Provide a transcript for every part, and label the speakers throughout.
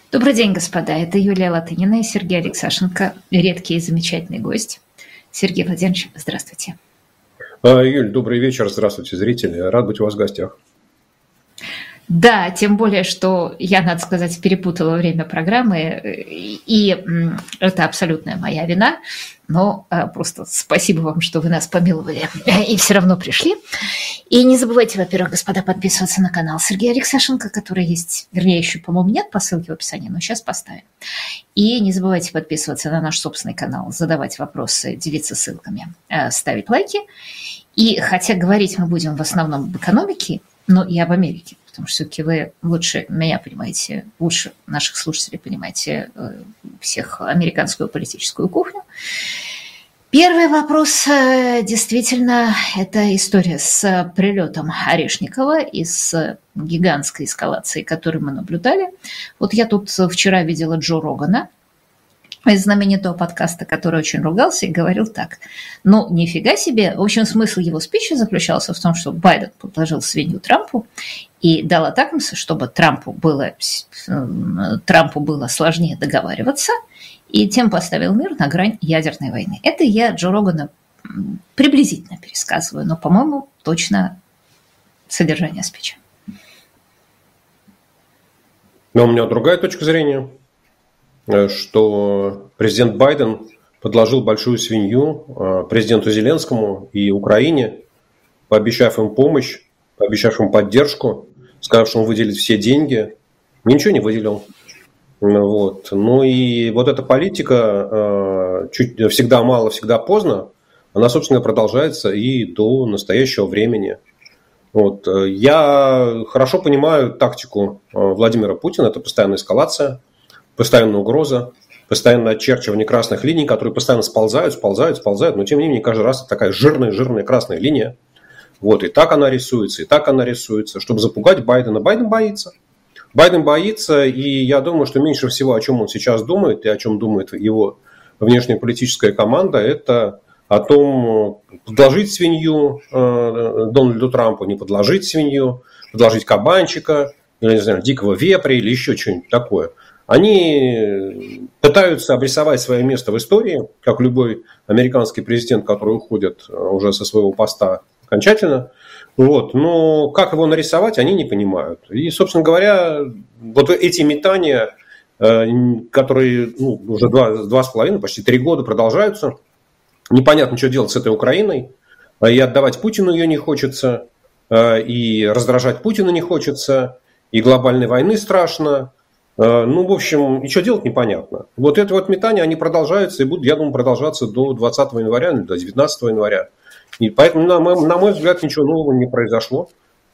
Speaker 1: Добрый день, господа. Это Юлия Латынина и Сергей Алексашенко, редкий и замечательный гость. Сергей Владимирович, здравствуйте.
Speaker 2: Юль, добрый вечер. Здравствуйте, зрители. Рад быть у вас в гостях.
Speaker 1: Да, тем более, что я, надо сказать, перепутала время программы, и это абсолютная моя вина, но просто спасибо вам, что вы нас помиловали и все равно пришли. И не забывайте, во-первых, господа, подписываться на канал Сергея Алексашенко, который есть, вернее, еще, по-моему, нет по ссылке в описании, но сейчас поставим. И не забывайте подписываться на наш собственный канал, задавать вопросы, делиться ссылками, ставить лайки. И хотя говорить мы будем в основном об экономике, но и об Америке, потому что все-таки вы лучше меня понимаете, лучше наших слушателей понимаете всех американскую политическую кухню. Первый вопрос, действительно, это история с прилетом Орешникова и с гигантской эскалацией, которую мы наблюдали. Вот я тут вчера видела Джо Рогана из знаменитого подкаста, который очень ругался и говорил так: ну, нифига себе. В общем, смысл его спича заключался в том, что Байден предложил свинью Трампу и дал атакамсы, чтобы Трампу было сложнее договариваться, и тем поставил мир на грань ядерной войны. Это я Джо Рогана приблизительно пересказываю, но, по-моему, точно содержание спича.
Speaker 2: Но у меня другая точка зрения, что президент Байден подложил большую свинью президенту Зеленскому и Украине, пообещав им помощь, пообещав им поддержку, сказав, что он выделит все деньги. Ничего не выделил. Вот. Ну и вот эта политика всегда мало, всегда поздно, она, собственно, продолжается и до настоящего времени. Вот. Я хорошо понимаю тактику Владимира Путина, это постоянная эскалация, постоянная угроза, постоянное очерчивание красных линий, которые постоянно сползают, но тем не менее каждый раз это такая жирная красная линия. Вот. И так она рисуется, чтобы запугать Байдена. Байден боится, и я думаю, что меньше всего, о чем он сейчас думает, и о чем думает его внешнеполитическая команда, это о том, подложить свинью Дональду Трампу, не подложить свинью, подложить кабанчика, или, не знаю, дикого вепря, или еще что-нибудь такое. Они пытаются обрисовать свое место в истории, как любой американский президент, который уходит уже со своего поста окончательно. Вот. Но как его нарисовать, они не понимают. И, собственно говоря, вот эти метания, которые уже 2,5, почти 3 года продолжаются, непонятно, что делать с этой Украиной, и отдавать Путину ее не хочется, и раздражать Путина не хочется, и глобальной войны страшно. В общем, и что делать непонятно. Вот это вот метания, они продолжаются и будут, я думаю, продолжаться до 20 января, до 19 января. И поэтому, на мой взгляд, ничего нового не произошло.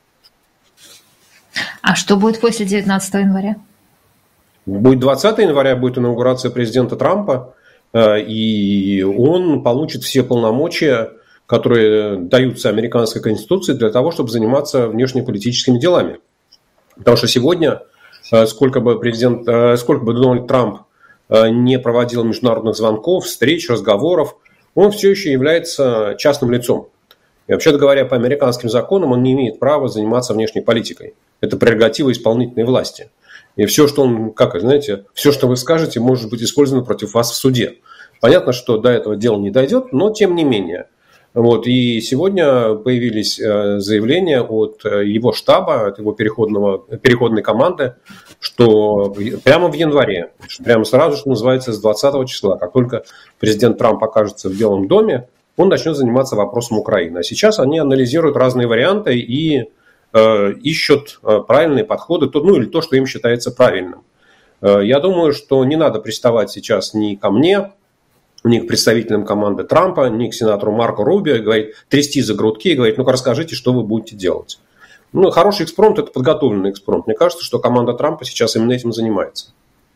Speaker 1: А что будет после 19 января?
Speaker 2: Будет 20 января, будет инаугурация президента Трампа, и он получит все полномочия, которые даются американской конституцией для того, чтобы заниматься внешнеполитическими делами. Потому что сегодня, сколько бы Дональд Трамп не проводил международных звонков, встреч, разговоров, он все еще является частным лицом. И вообще-то говоря, по американским законам он не имеет права заниматься внешней политикой. Это прерогатива исполнительной власти. И все, что все, что вы скажете, может быть использовано против вас в суде. Понятно, что до этого дела не дойдет, но тем не менее. Вот. И сегодня появились заявления от его штаба, от его переходной команды, что прямо в январе, прямо сразу, что называется, с 20 числа, как только президент Трамп окажется в Белом доме, он начнет заниматься вопросом Украины. А сейчас они анализируют разные варианты и ищут правильные подходы, или то, что им считается правильным. Я думаю, что не надо приставать сейчас ни ко мне, ни к представителям команды Трампа, ни к сенатору Марко Рубио, говорит, трясти за грудки и говорить, ну-ка расскажите, что вы будете делать. Хороший экспромт – это подготовленный экспромт. Мне кажется, что команда Трампа сейчас именно этим занимается.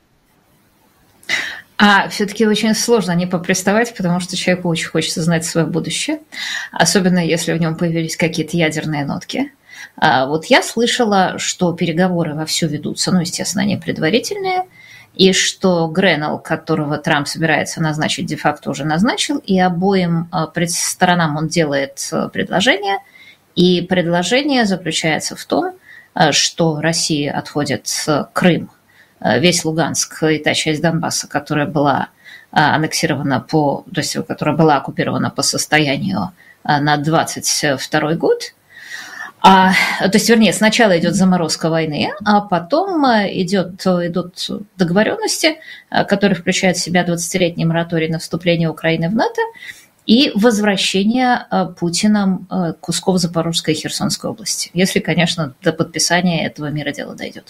Speaker 1: А все-таки очень сложно не поприставать, потому что человеку очень хочется знать свое будущее, особенно если в нем появились какие-то ядерные нотки. Вот я слышала, что переговоры вовсю ведутся, естественно, они предварительные, и что Гренелл, которого Трамп собирается назначить, де-факто уже назначил, и обоим сторонам он делает предложение, и предложение заключается в том, что Россия отводит Крым весь Луганск и та часть Донбасса, которая была аннексирована то есть которая была оккупирована по состоянию на 22 год. То есть, вернее, сначала идет заморозка войны, а потом идут договоренности, которые включают в себя 20-летний мораторий на вступление Украины в НАТО и возвращение Путиным кусков Запорожской и Херсонской области, если, конечно, до подписания этого мира дело дойдет.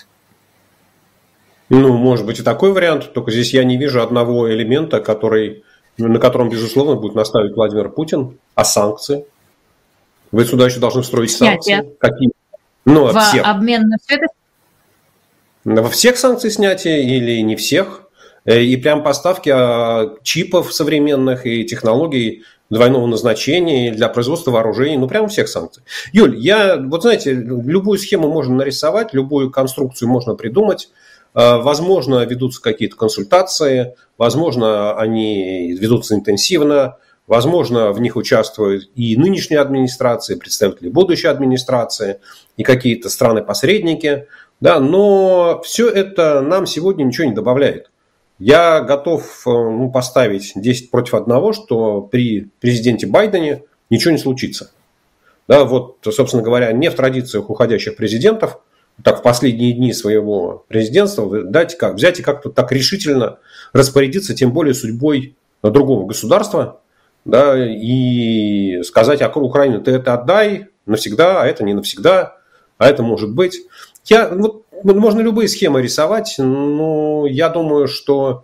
Speaker 2: Может быть и такой вариант, только здесь я не вижу одного элемента, на котором, безусловно, будет наставить Владимир Путин, а санкции. Вы сюда еще должны встроить санкции. Какие?
Speaker 1: В обмен на все это?
Speaker 2: Во всех санкций снятия или не всех. И прям поставки чипов современных и технологий двойного назначения для производства вооружений, прям всех санкций. Юль, знаете, любую схему можно нарисовать, любую конструкцию можно придумать. Возможно, ведутся какие-то консультации, возможно, они ведутся интенсивно, возможно, в них участвуют и нынешние администрации, представители будущей администрации, и какие-то страны-посредники. Да, но все это нам сегодня ничего не добавляет. Я готов поставить 10 против 1, что при президенте Байдене ничего не случится. Да, собственно говоря, не в традициях уходящих президентов, так в последние дни своего президентства взять и как-то так решительно распорядиться, тем более судьбой другого государства, да, и сказать: Украине, ты это отдай навсегда, а это не навсегда, а это может быть. Можно любые схемы рисовать, но я думаю, что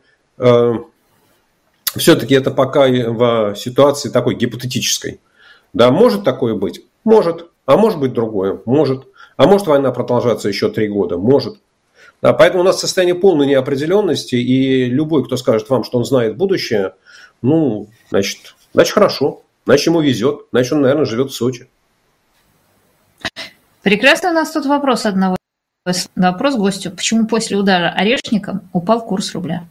Speaker 2: все-таки это пока в ситуации такой гипотетической. Да, может такое быть? Может. А может быть другое? Может. А может война продолжаться еще 3 года? Может. Да, поэтому у нас состояние полной неопределенности, и любой, кто скажет вам, что он знает будущее, значит хорошо, значит ему везет, значит он, наверное, живет в Сочи.
Speaker 1: Прекрасно. У нас тут вопрос гостю. Почему после удара орешником упал курс рубля?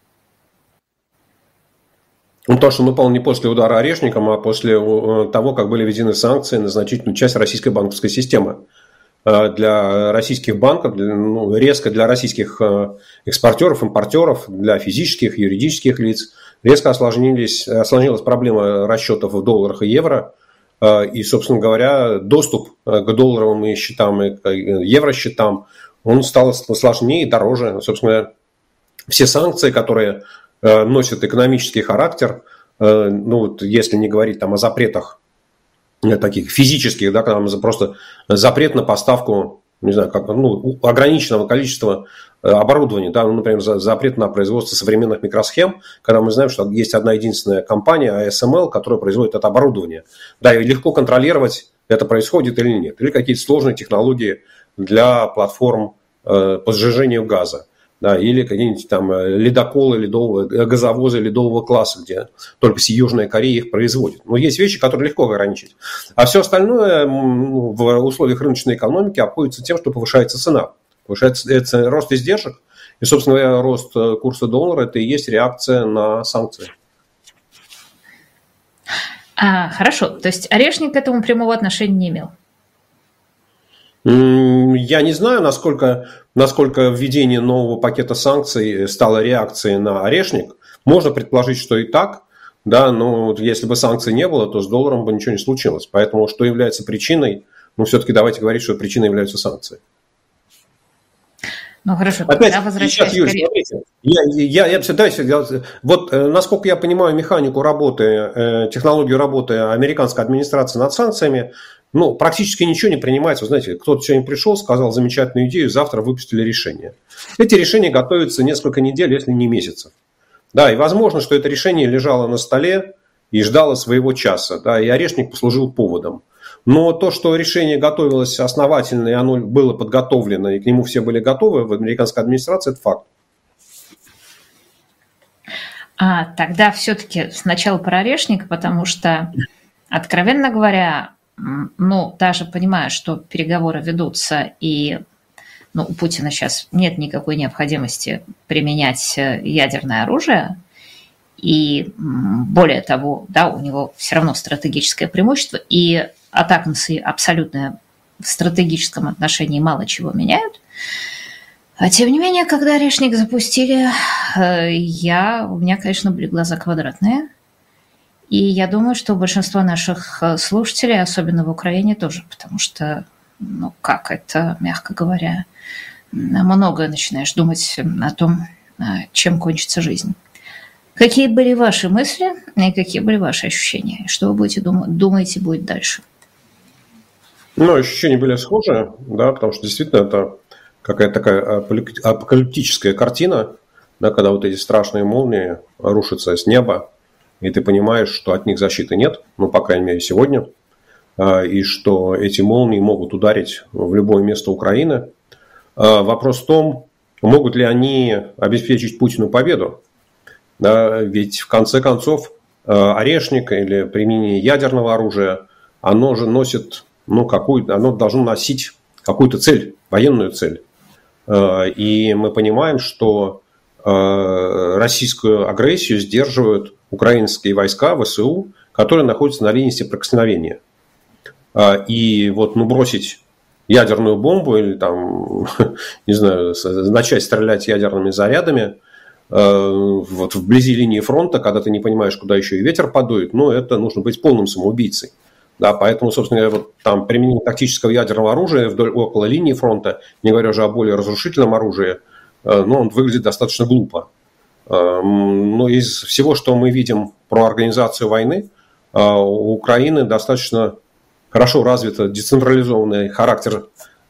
Speaker 2: То, что он упал не после удара орешником, а после того, как были введены санкции на значительную часть российской банковской системы. Для российских банков, резко для российских экспортеров, импортеров, для физических, юридических лиц резко осложнилась проблема расчетов в долларах и евро. И, собственно говоря, доступ к долларовым счетам и к евросчетам, он стал сложнее и дороже. Собственно говоря, все санкции, которые носят экономический характер, если не говорить о запретах таких физических, да, когда просто запрет на поставку, не знаю, ограниченного количества оборудования, да, например, запрет на производство современных микросхем, когда мы знаем, что есть одна единственная компания, ASML, которая производит это оборудование. Да, и легко контролировать, это происходит или нет. Или какие-то сложные технологии для платформ по сжижению газа. Да, или какие-нибудь там ледоколы, газовозы ледового класса, где только с Южной Кореи их производят. Но есть вещи, которые легко ограничить. А все остальное в условиях рыночной экономики обходится тем, что повышается цена. Повышается рост издержек. И, собственно говоря, рост курса доллара – это и есть реакция на санкции.
Speaker 1: Хорошо. То есть Орешник к этому прямого отношения не имел?
Speaker 2: Я не знаю, насколько введение нового пакета санкций стало реакцией на орешник. Можно предположить, что и так, да, но если бы санкций не было, то с долларом бы ничего не случилось. Поэтому что является причиной? Все-таки давайте говорить, что причиной являются санкции.
Speaker 1: Хорошо,
Speaker 2: опять, сейчас, Юрий, смотрите, насколько я понимаю механику работы, технологию работы американской администрации над санкциями, практически ничего не принимается. Вы знаете, кто-то сегодня пришел, сказал замечательную идею, завтра выпустили решение. Эти решения готовятся несколько недель, если не месяцев. Да, и возможно, что это решение лежало на столе и ждало своего часа, да, и орешник послужил поводом. Но то, что решение готовилось основательно, и оно было подготовлено, и к нему все были готовы в американской администрации, это факт.
Speaker 1: Тогда все-таки сначала про орешник, потому что, откровенно говоря, даже понимая, что переговоры ведутся, и у Путина сейчас нет никакой необходимости применять ядерное оружие, и более того, да, у него все равно стратегическое преимущество, и атакамсы абсолютно в стратегическом отношении мало чего меняют. А тем не менее, когда орешник запустили, у меня, конечно, были глаза квадратные. И я думаю, что большинство наших слушателей, особенно в Украине, тоже, потому что, как это, мягко говоря, многое начинаешь думать о том, чем кончится жизнь. Какие были ваши мысли и какие были ваши ощущения? Что вы думаете будет дальше?
Speaker 2: Ощущения были схожие, да, потому что действительно это какая-то такая апокалиптическая картина, да, когда вот эти страшные молнии рушатся с неба, и ты понимаешь, что от них защиты нет, по крайней мере, сегодня, и что эти молнии могут ударить в любое место Украины. Вопрос в том, могут ли они обеспечить Путину победу. Да, ведь в конце концов орешник или применение ядерного оружия, оно же носит, оно должно носить какую-то цель, военную цель. И мы понимаем, что российскую агрессию сдерживают украинские войска, ВСУ, которые находятся на линии соприкосновения. И вот бросить ядерную бомбу или там, не знаю, начать стрелять ядерными зарядами вот вблизи линии фронта, когда ты не понимаешь, куда еще и ветер подует, это нужно быть полным самоубийцей. Да, поэтому, собственно говоря, вот там применение тактического ядерного оружия около линии фронта, не говоря уже о более разрушительном оружии, он выглядит достаточно глупо. Но из всего, что мы видим про организацию войны, у Украины достаточно хорошо развит децентрализованный характер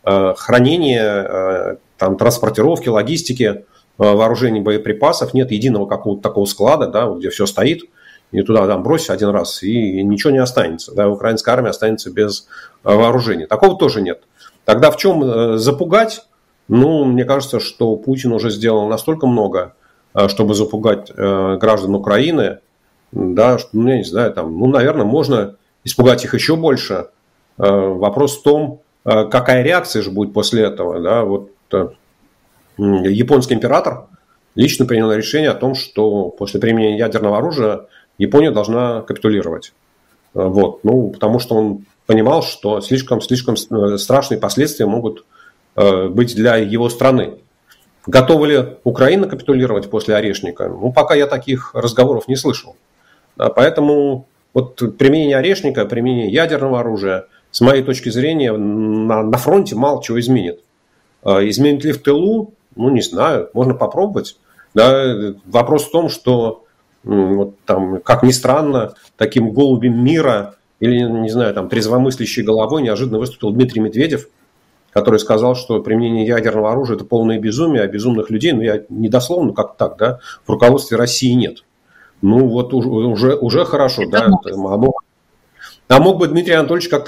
Speaker 2: хранения, транспортировки, логистики, вооружений, боеприпасов. Нет единого какого-то такого склада, да, где все стоит, и туда брось один раз, и ничего не останется. Да, украинская армия останется без вооружения. Такого тоже нет. Тогда в чем запугать? Мне кажется, что Путин уже сделал настолько много, чтобы запугать граждан Украины, да, что, я не знаю, наверное, можно испугать их еще больше. Вопрос в том, какая реакция же будет после этого. Да? Вот японский император лично принял решение о том, что после применения ядерного оружия Япония должна капитулировать. Вот. Потому что он понимал, что слишком страшные последствия могут быть для его страны. Готова ли Украина капитулировать после орешника? Пока я таких разговоров не слышал. Да, поэтому вот применение орешника, применение ядерного оружия, с моей точки зрения, на фронте мало чего изменит. Изменит ли в тылу? Не знаю, можно попробовать. Да, вопрос в том, что, как ни странно, таким голубем мира или, не знаю, трезвомыслящей головой неожиданно выступил Дмитрий Медведев, который сказал, что применение ядерного оружия – это полное безумие, а безумных людей, я не дословно, как так, да, в руководстве России нет. Уже хорошо, да. А мог бы Дмитрий Анатольевич как-то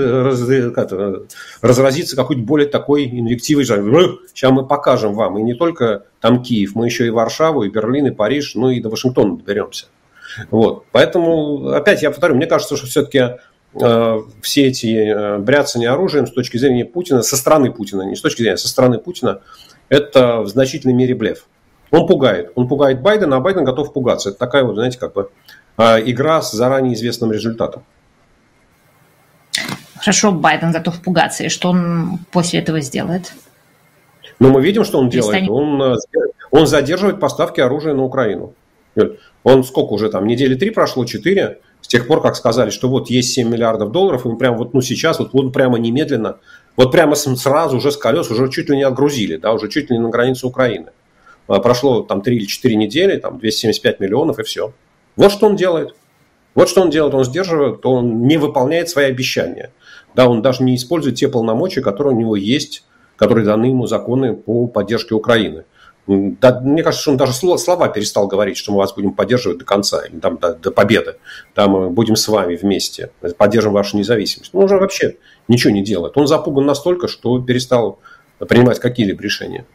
Speaker 2: разразиться какой-то более такой инвективой, сейчас мы покажем вам, и не только Киев, мы еще и Варшаву, и Берлин, и Париж, и до Вашингтона доберемся. Вот. Поэтому, опять я повторю, мне кажется, что все-таки все эти бряцания оружием с точки зрения Путина, со стороны Путина, не с точки зрения, со стороны Путина, это в значительной мере блеф. Он пугает Байдена, а Байден готов пугаться. Это такая вот, знаете, игра с заранее известным результатом.
Speaker 1: Хорошо, Байден готов пугаться. И что он после этого сделает?
Speaker 2: Мы видим, что он делает. Он задерживает поставки оружия на Украину. Он сколько уже недели 3 прошло, 4, с тех пор, как сказали, что вот есть 7 миллиардов долларов, и мы прямо сейчас, прямо немедленно, прямо сразу уже с колес уже чуть ли не отгрузили, да, уже чуть ли не на границу Украины. Прошло 3 или 4 недели, 275 миллионов и все. Вот что он делает. Он сдерживает, он не выполняет свои обещания. Да, он даже не использует те полномочия, которые у него есть, которые даны ему законы по поддержке Украины. Да, мне кажется, что он даже слова перестал говорить, что мы вас будем поддерживать до конца, или до победы. Да, мы будем с вами вместе, поддержим вашу независимость. Он уже вообще ничего не делает. Он запуган настолько, что перестал принимать какие-либо решения.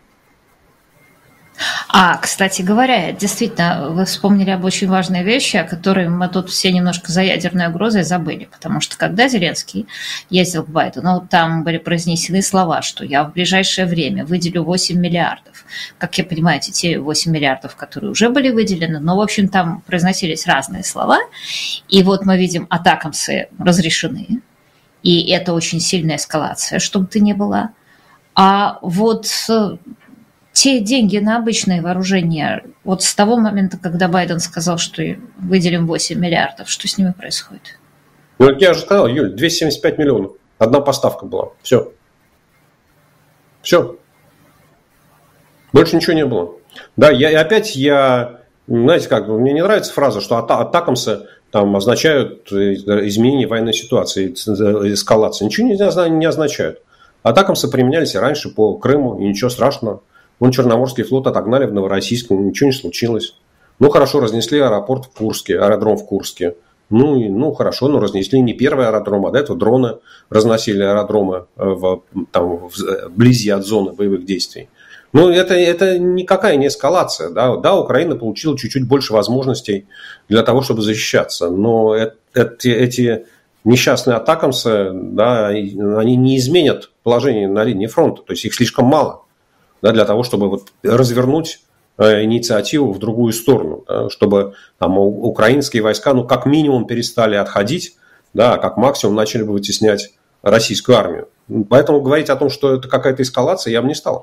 Speaker 1: Кстати говоря, действительно, вы вспомнили об очень важной вещи, о которой мы тут все немножко за ядерной угрозой забыли. Потому что когда Зеленский ездил к Байдену, там были произнесены слова, что я в ближайшее время выделю 8 миллиардов. Как я понимаю, те 8 миллиардов, которые уже были выделены, но, в общем, там произносились разные слова. И вот мы видим, атакамсы разрешены. И это очень сильная эскалация, чтобы ты не была. А вот те деньги на обычное вооружение, вот с того момента, когда Байден сказал, что выделим 8 миллиардов, что с ними происходит?
Speaker 2: Ну, я же сказал, Юль, 275 миллионов. Одна поставка была. Все. Все. Больше ничего не было. Да, знаете как, мне не нравится фраза, что атакамсы там означают изменение военной ситуации, эскалация. Ничего не означают. Атакамсы применялись и раньше по Крыму, и ничего страшного. Вон Черноморский флот отогнали в Новороссийск, ничего не случилось. Ну, хорошо, разнесли аэропорт в Курске, аэродром в Курске. Ну, хорошо, но разнесли не первый аэродром, а до этого дроны разносили аэродромы вблизи от зоны боевых действий. Ну, это никакая не эскалация. Да, Украина получила чуть-чуть больше возможностей для того, чтобы защищаться. Но эти несчастные атакамсы, да, они не изменят положение на линии фронта. То есть их слишком мало, да, для того, чтобы вот развернуть инициативу в другую сторону, да, чтобы там украинские войска, ну, как минимум перестали отходить, да, как максимум начали бы вытеснять российскую армию. Поэтому говорить о том, что это какая-то эскалация, я бы не стал.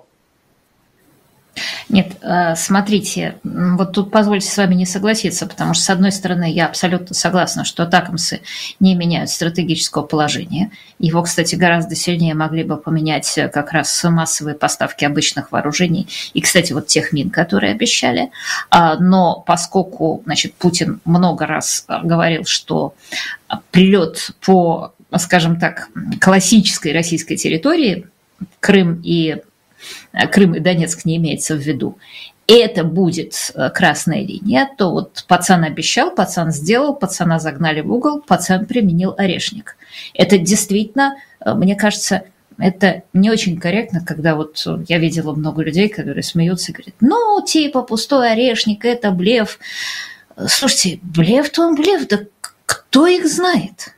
Speaker 1: Нет, смотрите, вот тут позвольте с вами не согласиться, потому что, с одной стороны, я абсолютно согласна, что атакамсы не меняют стратегического положения. Его, кстати, гораздо сильнее могли бы поменять как раз массовые поставки обычных вооружений и, кстати, вот тех мин, которые обещали. Но поскольку, значит, Путин много раз говорил, что прилет по, скажем так, классической российской территории, Крым и Донецк не имеется в виду, это будет красная линия, то вот пацан обещал, пацан сделал, пацана загнали в угол, пацан применил орешник. Это действительно, мне кажется, это не очень корректно, когда вот я видела много людей, которые смеются и говорят, ну, типа, пустой орешник, это блеф. Слушайте, блеф-то он блеф, да кто их знает?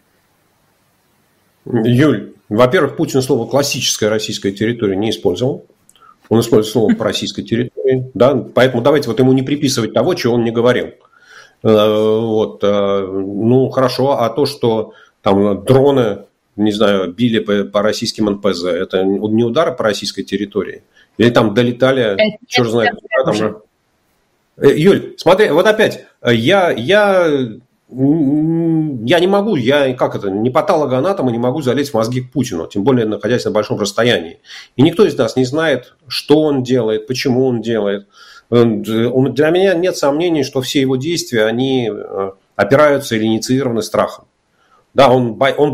Speaker 2: Юль, во-первых, Путин слово «классическая российская территория» не использовал. Он использует слово «по российской территории». Да? Поэтому давайте вот ему не приписывать того, чего он не говорил. Вот. Ну, хорошо. А то, что там дроны, не знаю, били по российским НПЗ, это не удары по российской территории? Или там долетали, черт знает, куда там... Юль, смотри, вот опять, я не могу, не патологоанатом, и не могу залезть в мозги к Путину, тем более находясь на большом расстоянии. И никто из нас не знает, что он делает, почему он делает. Для меня нет сомнений, что все его действия, они опираются или инициированы страхом. Да, он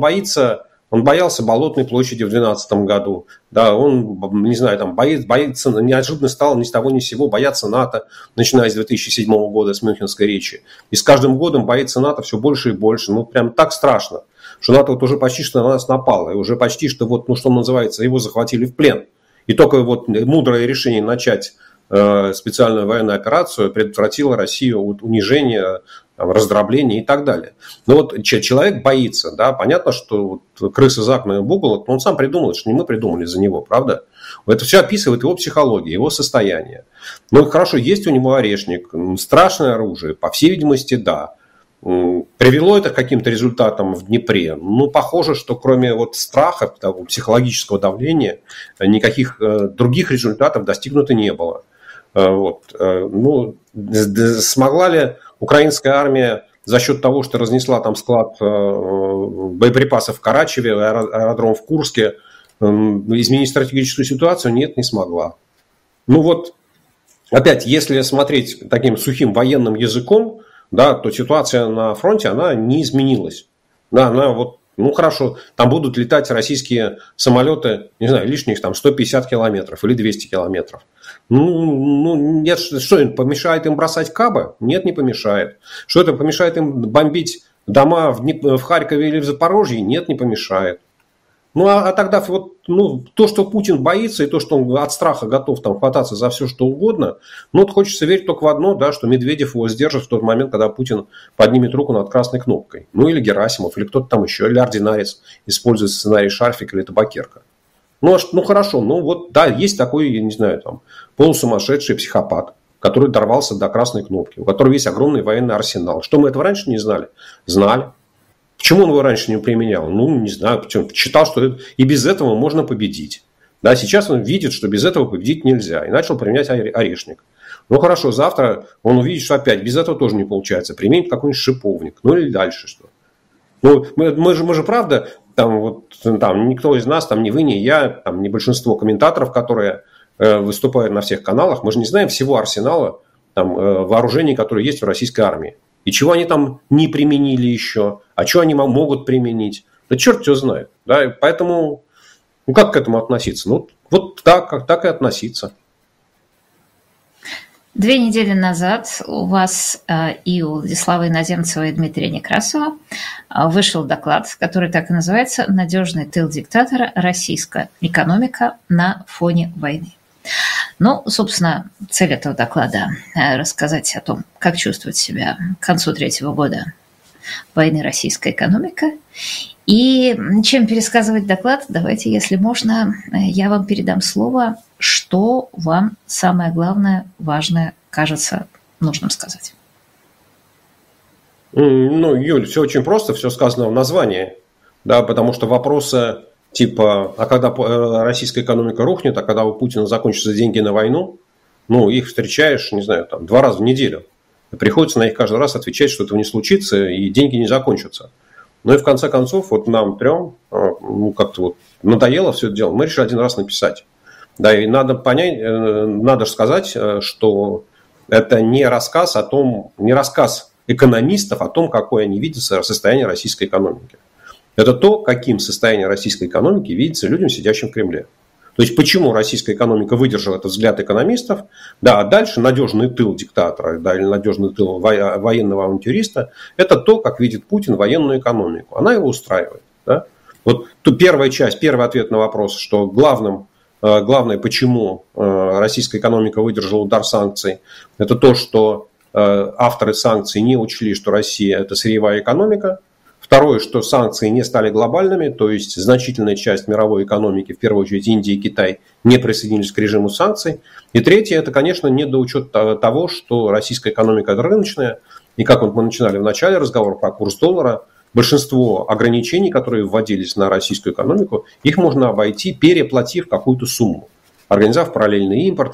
Speaker 2: боялся Болотной площади в 2012 году. Да, он, не знаю, там боится, неожиданно стал ни с того ни с сего бояться НАТО, начиная с 2007 года, с Мюнхенской речи. И с каждым годом боится НАТО все больше и больше. Ну, прям так страшно, что НАТО вот уже почти что на нас напало. И уже почти что, вот, ну, что называется, его захватили в плен. И только вот мудрое решение начать специальную военную операцию предотвратило Россию от унижения, раздробление и так далее. Но вот человек боится, да, понятно, что вот крыса загнанная в угол, он сам придумал, это же не мы придумали за него, правда? Это все описывает его психологию, его состояние. Ну, хорошо, есть у него орешник, страшное оружие, по всей видимости, да. Привело это к каким-то результатам в Днепре? Ну, похоже, что кроме вот страха, того психологического давления, никаких других результатов достигнуто не было. Вот. Ну, смогла ли украинская армия за счет того, что разнесла там склад боеприпасов в Карачеве, аэродром в Курске, изменить стратегическую ситуацию? Нет, не смогла. Ну вот, опять, если смотреть таким сухим военным языком, да, то ситуация на фронте, она не изменилась. Да, она вот, ну хорошо, там будут летать российские самолеты, не знаю, лишних там 150 километров или 200 километров. Нет, что это помешает им бросать кабы? Нет, не помешает. Что это помешает им бомбить дома в Харькове или в Запорожье? Нет, не помешает. Ну, а тогда вот, ну, то, что Путин боится, и то, что он от страха готов там хвататься за все, что угодно, ну, вот хочется верить только в одно, да, что Медведев его сдержит в тот момент, когда Путин поднимет руку над красной кнопкой. Ну, или Герасимов, или кто-то там еще, или ординарец использует сценарий Шарфик или Табакерка. Ну, хорошо, ну, вот, да, есть такой, я не знаю, там, полусумасшедший психопат, который дорвался до красной кнопки, у которого есть огромный военный арсенал. Что, мы этого раньше не знали? Знали. Почему он его раньше не применял? Ну, не знаю, почему. Считал, что и без этого можно победить. Да, сейчас он видит, что без этого победить нельзя, и начал применять орешник. Ну хорошо, завтра он увидит, что опять без этого тоже не получается, применит какой-нибудь шиповник, ну или дальше что. Ну, мы же правда, там никто из нас, там, ни вы, ни я, там, ни большинство комментаторов, которые выступают на всех каналах, мы же не знаем всего арсенала там, вооружений, которые есть в российской армии. И чего они там не применили еще, а что они могут применить. Да черт его знает. Да? Поэтому, ну как к этому относиться? Ну, вот так и относиться.
Speaker 1: 2 недели назад у вас и у Владислава Иноземцева и Дмитрия Некрасова вышел доклад, который так и называется «Надежный тыл диктатора. Российская экономика на фоне войны». Ну, собственно, цель этого доклада – рассказать о том, как чувствует себя к концу 3-го года войны российская экономика. И чем пересказывать доклад, давайте, если можно, я вам передам слово, что вам самое главное, важное кажется нужным сказать.
Speaker 2: Ну, Юль, все очень просто, все сказано в названии, да, потому что вопросы типа, а когда российская экономика рухнет, а когда у Путина закончатся деньги на войну, ну, их встречаешь, не знаю, там, 2 раза в неделю. И приходится на них каждый раз отвечать, что этого не случится, и деньги не закончатся. Ну и в конце концов, вот нам 3, ну, как-то вот надоело все это дело, мы решили 1 раз написать. Да, и надо понять, надо сказать, что это не рассказ экономистов о том, какое они видят состояние российской экономики. Это то, каким состояние российской экономики видится людям, сидящим в Кремле. То есть, почему российская экономика выдержала этот взгляд экономистов, да, а дальше надежный тыл диктатора, да, или надежный тыл военного авантюриста, это то, как видит Путин военную экономику. Она его устраивает. Да? Вот первая часть, первый ответ на вопрос, что главное, почему российская экономика выдержала удар санкций, это то, что авторы санкций не учли, что Россия – это сырьевая экономика. Второе, что санкции не стали глобальными, то есть значительная часть мировой экономики, в первую очередь Индия и Китай, не присоединились к режиму санкций. И третье, это, конечно, недоучет того, что российская экономика – это рыночная. И как вот мы начинали в начале разговора про курс доллара, большинство ограничений, которые вводились на российскую экономику, их можно обойти, переплатив какую-то сумму. Организовав параллельный импорт,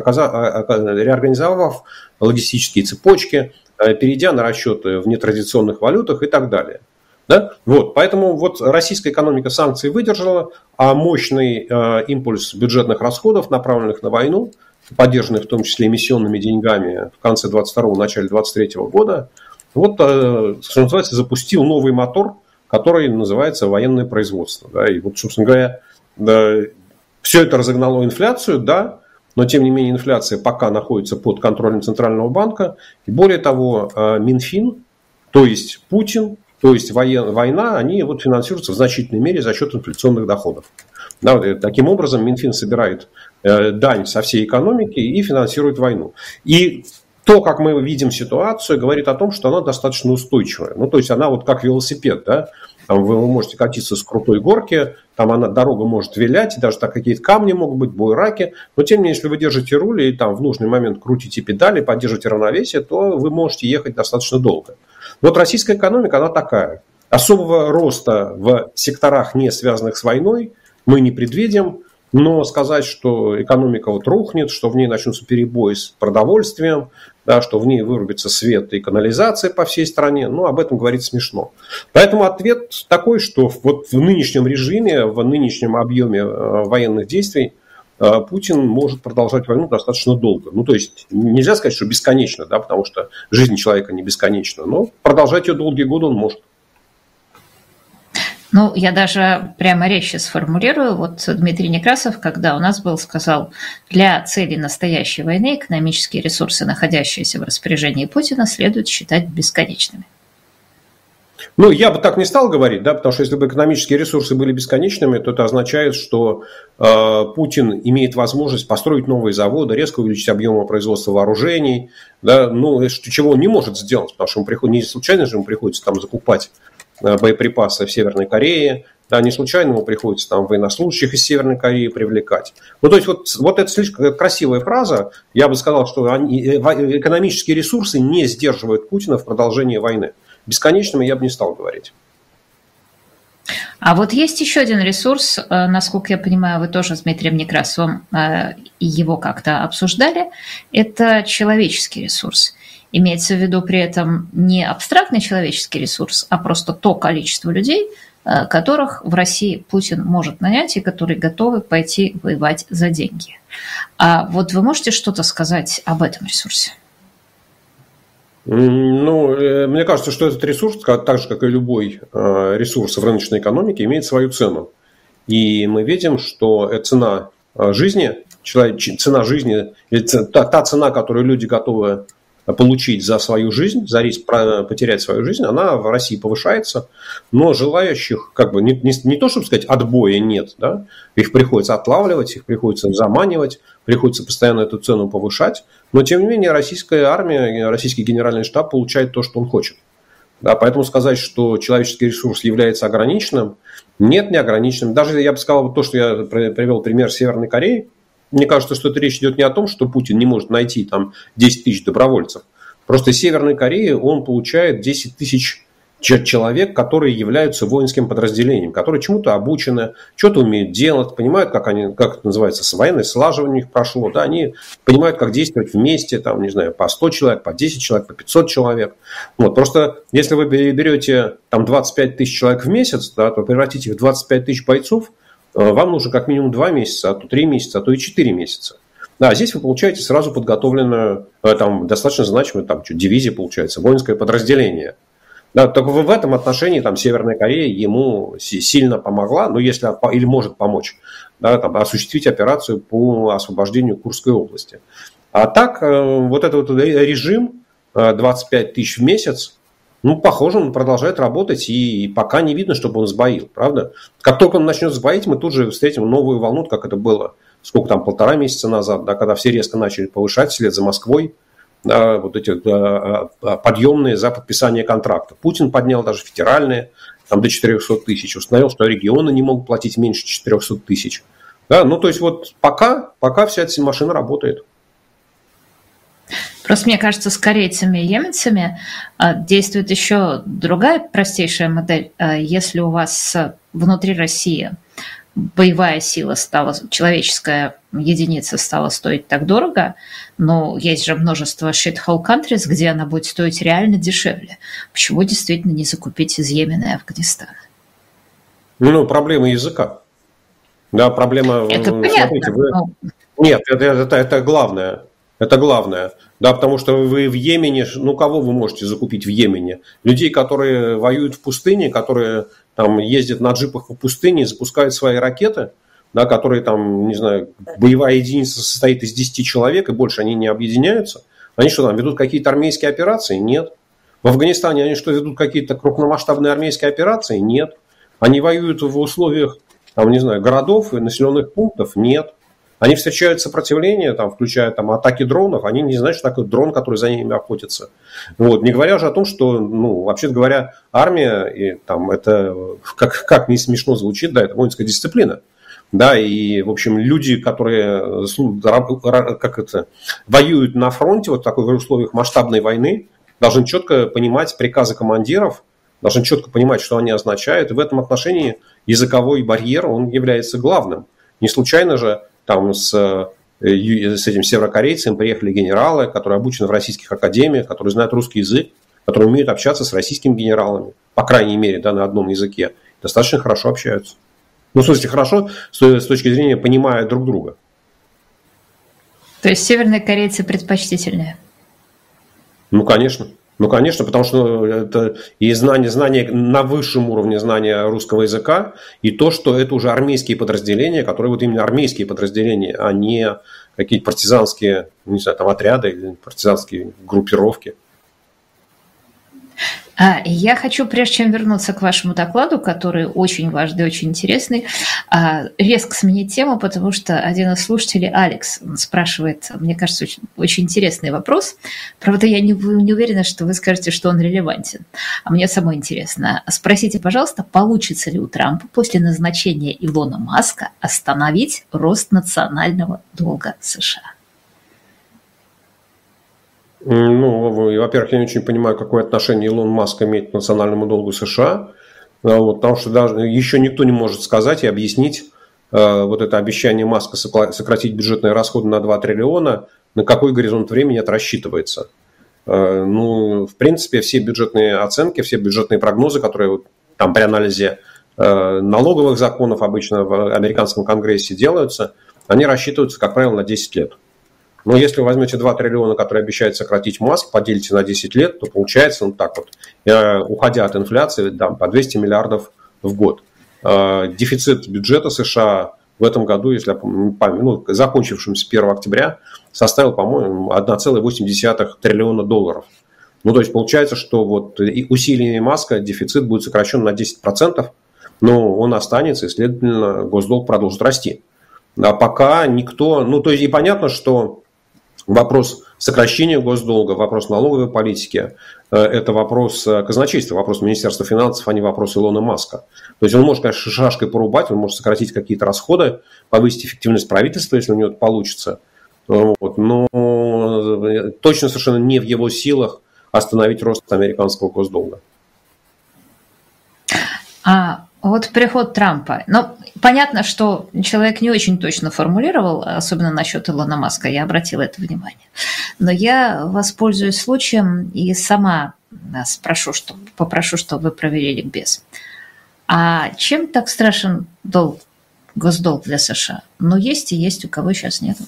Speaker 2: реорганизовав логистические цепочки, перейдя на расчеты в нетрадиционных валютах и так далее. Да? Вот, поэтому вот российская экономика санкций выдержала, а мощный импульс бюджетных расходов, направленных на войну, поддержанный в том числе эмиссионными деньгами в конце 22-го, начале 23-го года, вот, что называется, запустил новый мотор, который называется военное производство. Да? И вот, собственно говоря, да, все это разогнало инфляцию, да, но тем не менее инфляция пока находится под контролем Центрального банка. И более того, Минфин, то есть Путин, то есть война, они вот финансируются в значительной мере за счет инфляционных доходов. Да, таким образом, Минфин собирает дань со всей экономики и финансирует войну. И то, как мы видим ситуацию, говорит о том, что она достаточно устойчивая. Ну, то есть она вот как велосипед, да? Там вы можете катиться с крутой горки, там дорога может вилять, даже так какие-то камни могут быть, буераки. Но тем не менее, если вы держите руль и там в нужный момент крутите педали, поддержите равновесие, то вы можете ехать достаточно долго. Вот российская экономика, она такая. Особого роста в секторах, не связанных с войной, мы не предвидим. Но сказать, что экономика вот рухнет, что в ней начнутся перебои с продовольствием, да, что в ней вырубится свет и канализация по всей стране, ну, об этом говорить смешно. Поэтому ответ такой, что вот в нынешнем режиме, в нынешнем объеме военных действий Путин может продолжать войну достаточно долго. Ну, то есть нельзя сказать, что бесконечно, да, потому что жизнь человека не бесконечна, но продолжать ее долгие годы он может.
Speaker 1: Ну, я даже прямо резче сформулирую. Вот Дмитрий Некрасов, когда у нас был, сказал, для цели настоящей войны экономические ресурсы, находящиеся в распоряжении Путина, следует считать бесконечными.
Speaker 2: Ну, я бы так не стал говорить, да, потому что если бы экономические ресурсы были бесконечными, то это означает, что Путин имеет возможность построить новые заводы, резко увеличить объемы производства вооружений, да, ну, чего он не может сделать, потому что не случайно же ему приходится там закупать боеприпасы в Северной Корее, да, не случайно ему приходится там военнослужащих из Северной Кореи привлекать. Ну, то есть вот это слишком красивая фраза. Я бы сказал, что экономические ресурсы не сдерживают Путина в продолжении войны. Бесконечными я бы не стал говорить.
Speaker 1: А вот есть еще один ресурс, насколько я понимаю, вы тоже с Дмитрием Некрасовым его как-то обсуждали, это человеческий ресурс. Имеется в виду при этом не абстрактный человеческий ресурс, а просто то количество людей, которых в России Путин может нанять и которые готовы пойти воевать за деньги. А вот вы можете что-то сказать об этом ресурсе?
Speaker 2: Ну, мне кажется, что этот ресурс, так же, как и любой ресурс в рыночной экономике, имеет свою цену. И мы видим, что цена жизни, та цена, которую люди готовы получить за свою жизнь, за риск потерять свою жизнь, она в России повышается, но желающих, как бы, не то, чтобы сказать, отбоя нет, да? Их приходится отлавливать, их приходится заманивать, приходится постоянно эту цену повышать, но, тем не менее, российская армия, российский генеральный штаб получает то, что он хочет. Да, поэтому сказать, что человеческий ресурс является ограниченным, нет, не ограниченным. Даже, я бы сказал, вот то, что я привел пример Северной Кореи, мне кажется, что это речь идет не о том, что Путин не может найти там 10 тысяч добровольцев. Просто из Северной Кореи он получает 10 тысяч человек, которые являются воинским подразделением, которые чему-то обучены, что-то умеют делать, понимают, как это называется, военное слаживание у них прошло, да, они понимают, как действовать вместе, там, не знаю, по 100 человек, по 10 человек, по 500 человек. Вот, просто если вы берете там 25 тысяч человек в месяц, да, то превратите их в 25 тысяч бойцов, вам нужно как минимум 2 месяца, а то 3 месяца, а то и 4 месяца. Да, здесь вы получаете сразу подготовленную, там, достаточно значимую там, дивизия, получается, воинское подразделение. Да, только в этом отношении там, Северная Корея ему сильно помогла, ну, если, или может помочь, да, там, осуществить операцию по освобождению Курской области. А так, вот этот вот режим 25 тысяч в месяц, ну, похоже, он продолжает работать, и пока не видно, чтобы он сбоил, правда? Как только он начнет сбоить, мы тут же встретим новую волну, как это было, сколько там, 1,5 месяца назад, да, когда все резко начали повышать вслед за Москвой, да, вот эти подъемные за подписание контракта. Путин поднял даже федеральные там, до 400 тысяч, установил, что регионы не могут платить меньше 400 тысяч. Да, ну, то есть вот пока вся эта машина работает.
Speaker 1: Просто мне кажется, с корейцами и йеменцами действует еще другая простейшая модель. Если у вас внутри России боевая сила стала, человеческая единица стала стоить так дорого, но есть же множество shithole countries, где она будет стоить реально дешевле. Почему действительно не закупить из Йемена и Афганистана?
Speaker 2: Ну, проблема языка. Да, проблема...
Speaker 1: Это понятно.
Speaker 2: Смотрите, Нет, это главное. Это главное. Да, потому что вы в Йемене, ну, кого вы можете закупить в Йемене? Людей, которые воюют в пустыне, которые там ездят на джипах по пустыне, запускают свои ракеты, да, которые там, не знаю, боевая единица состоит из 10 человек, и больше они не объединяются. Они что там, ведут какие-то армейские операции? Нет. В Афганистане они что, ведут какие-то крупномасштабные армейские операции? Нет. Они воюют в условиях, там, не знаю, городов и населенных пунктов? Нет. Они встречают сопротивление, там, включая там, атаки дронов, они не знают, что такое дрон, который за ними охотится. Вот. Не говоря уже о том, что, ну, вообще говоря, армия, и, там, это, как не смешно звучит, да, это воинская дисциплина. Да, и, в общем, люди, которые воюют на фронте, вот в такой условиях масштабной войны, должны четко понимать приказы командиров, должны четко понимать, что они означают. И в этом отношении языковой барьер, он является главным. Не случайно же там с этим северокорейцем приехали генералы, которые обучены в российских академиях, которые знают русский язык, которые умеют общаться с российскими генералами, по крайней мере, да, на одном языке, достаточно хорошо общаются. Ну, в смысле, хорошо, с точки зрения понимая друг друга.
Speaker 1: То есть северные корейцы предпочтительнее?
Speaker 2: Ну, конечно. Ну, конечно, потому что это и знание на высшем уровне знания русского языка, и то, что это уже армейские подразделения, которые вот именно армейские подразделения, а не какие-то партизанские, не знаю, там отряды или партизанские группировки.
Speaker 1: Я хочу, прежде чем вернуться к вашему докладу, который очень важный, очень интересный, резко сменить тему, потому что один из слушателей, Алекс, спрашивает, мне кажется, очень, очень интересный вопрос. Правда, я не уверена, что вы скажете, что он релевантен. А мне самой интересно. Спросите, пожалуйста, получится ли у Трампа после назначения Илона Маска остановить рост национального долга США?
Speaker 2: Ну, во-первых, я не очень понимаю, какое отношение Илон Маск имеет к национальному долгу США. Вот, потому что даже еще никто не может сказать и объяснить вот это обещание Маска сократить бюджетные расходы на 2 триллиона, на какой горизонт времени это рассчитывается. Ну, в принципе, все бюджетные оценки, все бюджетные прогнозы, которые там при анализе налоговых законов обычно в американском конгрессе делаются, они рассчитываются, как правило, на 10 лет. Но если вы возьмете 2 триллиона, которые обещает сократить Маск, поделите на 10 лет, то получается, ну так вот, уходя от инфляции, да, по 200 миллиардов в год. Дефицит бюджета США в этом году, если я помню, ну, закончившемся 1 октября, составил, по-моему, 1,8 триллиона долларов. Ну, то есть получается, что вот усилиями Маска дефицит будет сокращен на 10%, но он останется, и, следовательно, госдолг продолжит расти. А пока никто... Ну, то есть и понятно, что вопрос сокращения госдолга, вопрос налоговой политики – это вопрос казначейства, вопрос Министерства финансов, а не вопрос Илона Маска. То есть он может, конечно, шашкой порубать, он может сократить какие-то расходы, повысить эффективность правительства, если у него это получится. Вот. Но точно совершенно не в его силах остановить рост американского госдолга.
Speaker 1: Вот приход Трампа. Ну, понятно, что человек не очень точно формулировал, особенно насчет Илона Маска, я обратила это внимание. Но я воспользуюсь случаем и сама попрошу, чтобы вы провели ликбез. А чем так страшен госдолг для США? Ну, есть и есть, у кого сейчас нет.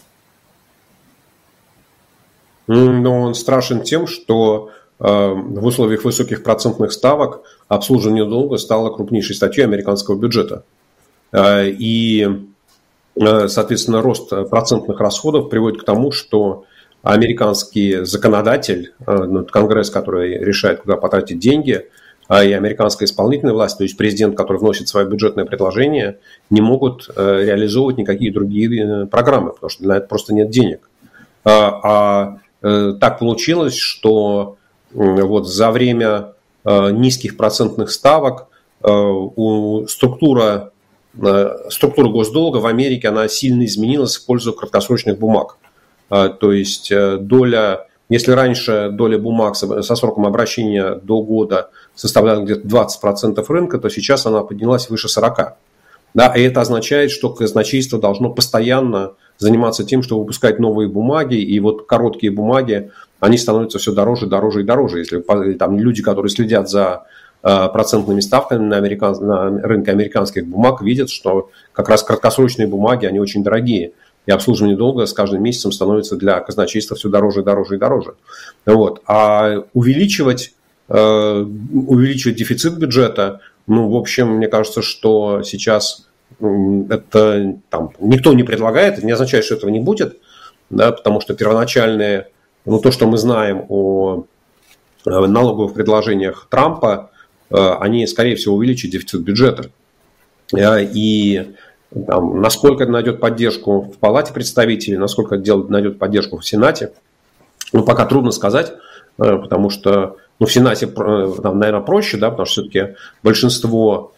Speaker 2: Но он страшен тем, что в условиях высоких процентных ставок обслуживание долга стало крупнейшей статьей американского бюджета. И, соответственно, рост процентных расходов приводит к тому, что американский законодатель, Конгресс, который решает, куда потратить деньги, и американская исполнительная власть, то есть президент, который вносит свое бюджетное предложение, не могут реализовывать никакие другие программы, потому что для этого просто нет денег. Так получилось, что вот за время низких процентных ставок структура госдолга в Америке она сильно изменилась в пользу краткосрочных бумаг. То есть если раньше доля бумаг со сроком обращения до года составляла где-то 20% рынка, то сейчас она поднялась выше 40%. Да, и это означает, что казначейство должно постоянно заниматься тем, чтобы выпускать новые бумаги, и вот короткие бумаги, они становятся все дороже, дороже и дороже. Если там люди, которые следят за процентными ставками на рынке американских бумаг, видят, что как раз краткосрочные бумаги, они очень дорогие, и обслуживание долга с каждым месяцем становится для казначейства все дороже, дороже и дороже. Вот. А увеличивать дефицит бюджета, ну, в общем, мне кажется, что сейчас это никто не предлагает, это не означает, что этого не будет, да, потому что первоначальные, то, что мы знаем о налоговых предложениях Трампа, они, скорее всего, увеличат дефицит бюджета. И насколько это найдет поддержку в Палате представителей, насколько это найдет поддержку в Сенате, пока трудно сказать, потому что в Сенате, наверное, проще, да, потому что все-таки большинство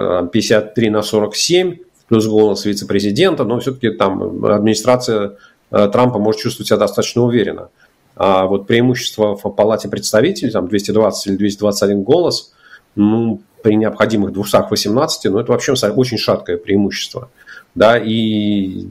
Speaker 2: 53-47, плюс голос вице-президента, но все-таки там администрация Трампа может чувствовать себя достаточно уверенно. А вот преимущество в Палате представителей, там 220 или 221 голос, при необходимых 218, это вообще очень шаткое преимущество. Да, и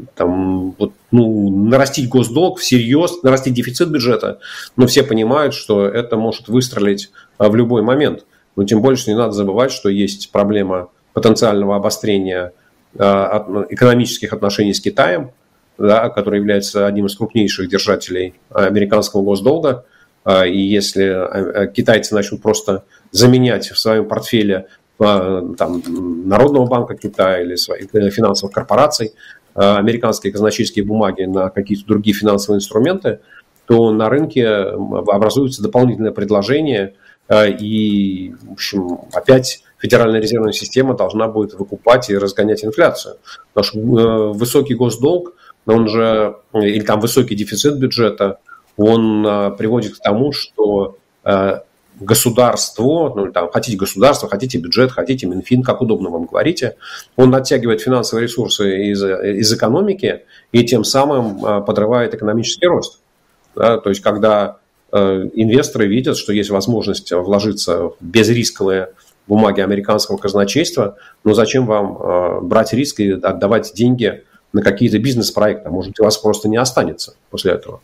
Speaker 2: нарастить госдолг всерьез, нарастить дефицит бюджета, но все понимают, что это может выстрелить в любой момент. Но тем больше не надо забывать, что есть проблема потенциального обострения экономических отношений с Китаем, да, который является одним из крупнейших держателей американского госдолга. И если китайцы начнут просто заменять в своем портфеле Народного банка Китая или своих финансовых корпораций американские казначейские бумаги на какие-то другие финансовые инструменты, то на рынке образуется дополнительное предложение, и, в общем, опять Федеральная резервная система должна будет выкупать и разгонять инфляцию. Потому что высокий госдолг, или высокий дефицит бюджета, он приводит к тому, что государство, хотите государство, хотите бюджет, хотите Минфин, как удобно вам говорите, он оттягивает финансовые ресурсы из экономики и тем самым подрывает экономический рост. Да, то есть, когда инвесторы видят, что есть возможность вложиться в безрисковые бумаги американского казначейства, но зачем вам брать риск и отдавать деньги на какие-то бизнес-проекты? Может быть, у вас просто не останется после этого.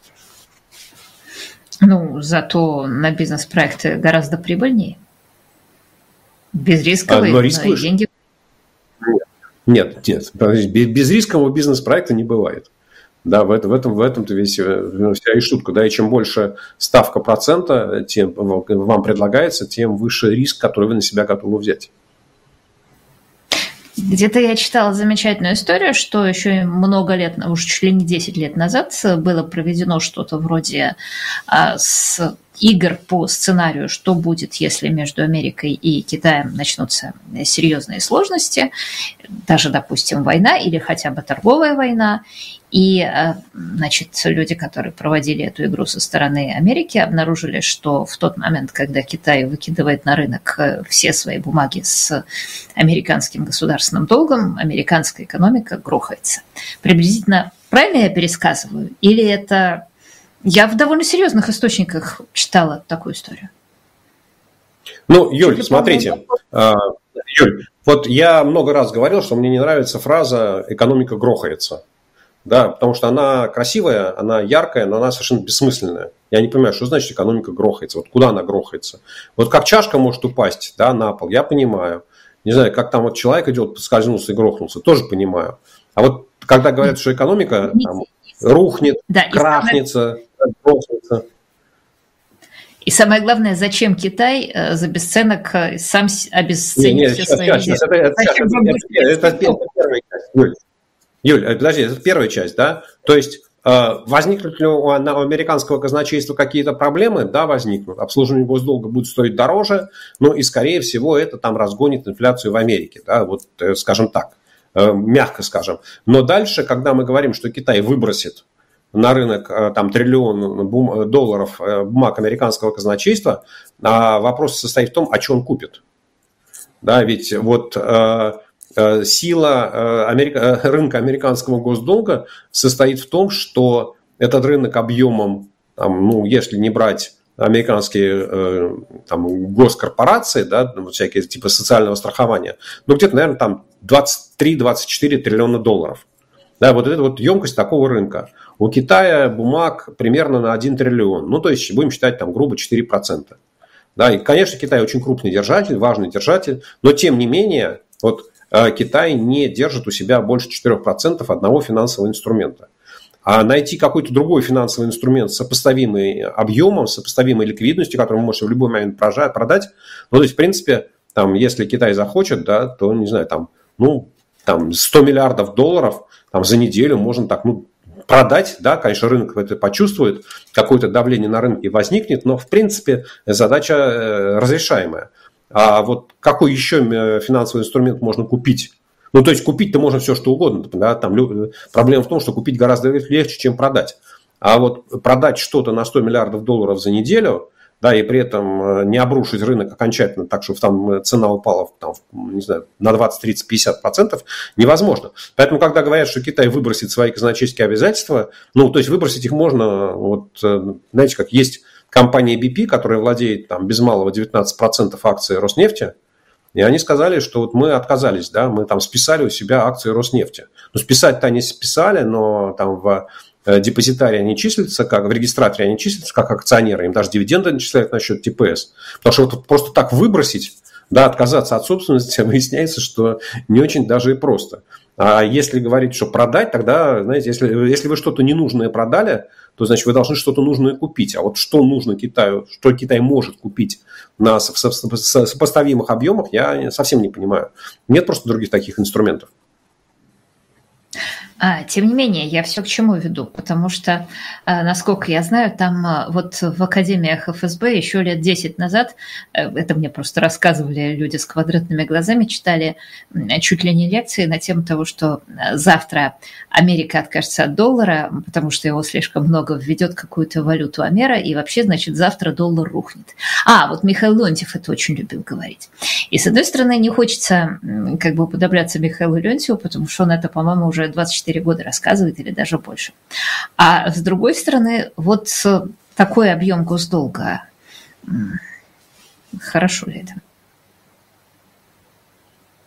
Speaker 1: Ну, зато на бизнес-проекты гораздо прибыльнее. Безрисковые, но и деньги.
Speaker 2: Нет, безрискового бизнес-проекта не бывает. Да, в этом-то вся и шутка. Да, и чем больше ставка процента, тем вам предлагается, тем выше риск, который вы на себя готовы взять.
Speaker 1: Где-то я читала замечательную историю, что еще много лет, уже чуть ли не 10 лет назад было проведено что-то вроде с игр по сценарию, что будет, если между Америкой и Китаем начнутся серьезные сложности, даже, допустим, война или хотя бы торговая война. И, значит, люди, которые проводили эту игру со стороны Америки, обнаружили, что в тот момент, когда Китай выкидывает на рынок все свои бумаги с американским государственным долгом, американская экономика грохается. Приблизительно правильно я пересказываю? Или это... Я в довольно серьезных источниках читала такую историю.
Speaker 2: Ну, Юль, смотрите. Юль, вот я много раз говорил, что мне не нравится фраза «экономика грохается». Да, потому что она красивая, она яркая, но она совершенно бессмысленная. Я не понимаю, что значит экономика грохается. Вот куда она грохается? Вот как чашка может упасть, да, на пол, я понимаю. Не знаю, как там вот человек идет, поскользнулся и грохнулся, тоже понимаю. А вот когда говорят, что экономика там, рухнет, да, крахнется, грохнется.
Speaker 1: И самое главное, зачем Китай за бесценок сам обесценит все свои резервы?
Speaker 2: Это первая часть. Юль, подожди, это первая часть, да? То есть возникнут ли у американского казначейства какие-то проблемы? Да, возникнут. Обслуживание госдолга будет стоить дороже, но и, скорее всего, это там разгонит инфляцию в Америке, да, вот, скажем так, мягко скажем. Но дальше, когда мы говорим, что Китай выбросит на рынок там, $1 триллион долларов бумаг американского казначейства, вопрос состоит в том, а что он купит. Да, ведь вот... Сила рынка американского госдолга состоит в том, что этот рынок объемом, там, ну, если не брать американские там, госкорпорации, да, всякие типа социального страхования, ну, где-то, наверное, там 23-24 триллиона долларов. Да, вот это вот емкость такого рынка. У Китая бумаг примерно на 1 триллион. Ну, то есть, будем считать, там, грубо 4%. Да, и, конечно, Китай очень крупный держатель, важный держатель, но, тем не менее, вот Китай не держит у себя больше 4% одного финансового инструмента. А найти какой-то другой финансовый инструмент, сопоставимый объемом, сопоставимой ликвидностью, который вы можете в любой момент продать, ну, то есть, в принципе, там, если Китай захочет, да, то, не знаю, там, ну, там 100 миллиардов долларов там, за неделю можно так, ну, продать, да, конечно, рынок это почувствует, какое-то давление на рынке возникнет, но, в принципе, задача разрешаемая. А вот какой еще финансовый инструмент можно купить? Ну, то есть, купить-то можно все, что угодно. Да? Там, проблема в том, что купить гораздо легче, чем продать. А вот продать что-то на 100 миллиардов долларов за неделю, да, и при этом не обрушить рынок окончательно так, чтобы там цена упала там, не знаю, на 20, 30, 50%, невозможно. Поэтому, когда говорят, что Китай выбросит свои казначейские обязательства, ну, то есть, выбросить их можно, вот, знаете, как есть... Компания BP, которая владеет там, без малого 19% акций Роснефти, и они сказали, что вот мы отказались, да, мы там списали у себя акции Роснефти. Ну, списать-то они списали, но там в депозитарии они числятся, как в регистраторе они числятся как акционеры, им даже дивиденды начисляют на счет ТПС. Потому что вот просто так выбросить, да, отказаться от собственности, выясняется, что не очень даже и просто. А если говорить, что продать, тогда, знаете, если вы что-то ненужное продали, то, значит, вы должны что-то нужное купить. А вот что нужно Китаю, что Китай может купить на сопоставимых объемах, я совсем не понимаю. Нет просто других таких инструментов.
Speaker 1: Тем не менее, я все к чему веду, потому что, насколько я знаю, там вот в академиях ФСБ еще лет 10 назад, это мне просто рассказывали люди с квадратными глазами, читали чуть ли не лекции на тему того, что завтра Америка откажется от доллара, потому что его слишком много введет какую-то валюту Амера, и вообще, значит, завтра доллар рухнет. Вот Михаил Леонтьев это очень любил говорить. И, с одной стороны, не хочется как бы уподобляться Михаилу Леонтьеву, потому что он это, по-моему, уже 24 года рассказывает или даже больше. А с другой стороны, вот такой объем госдолга, хорошо ли это?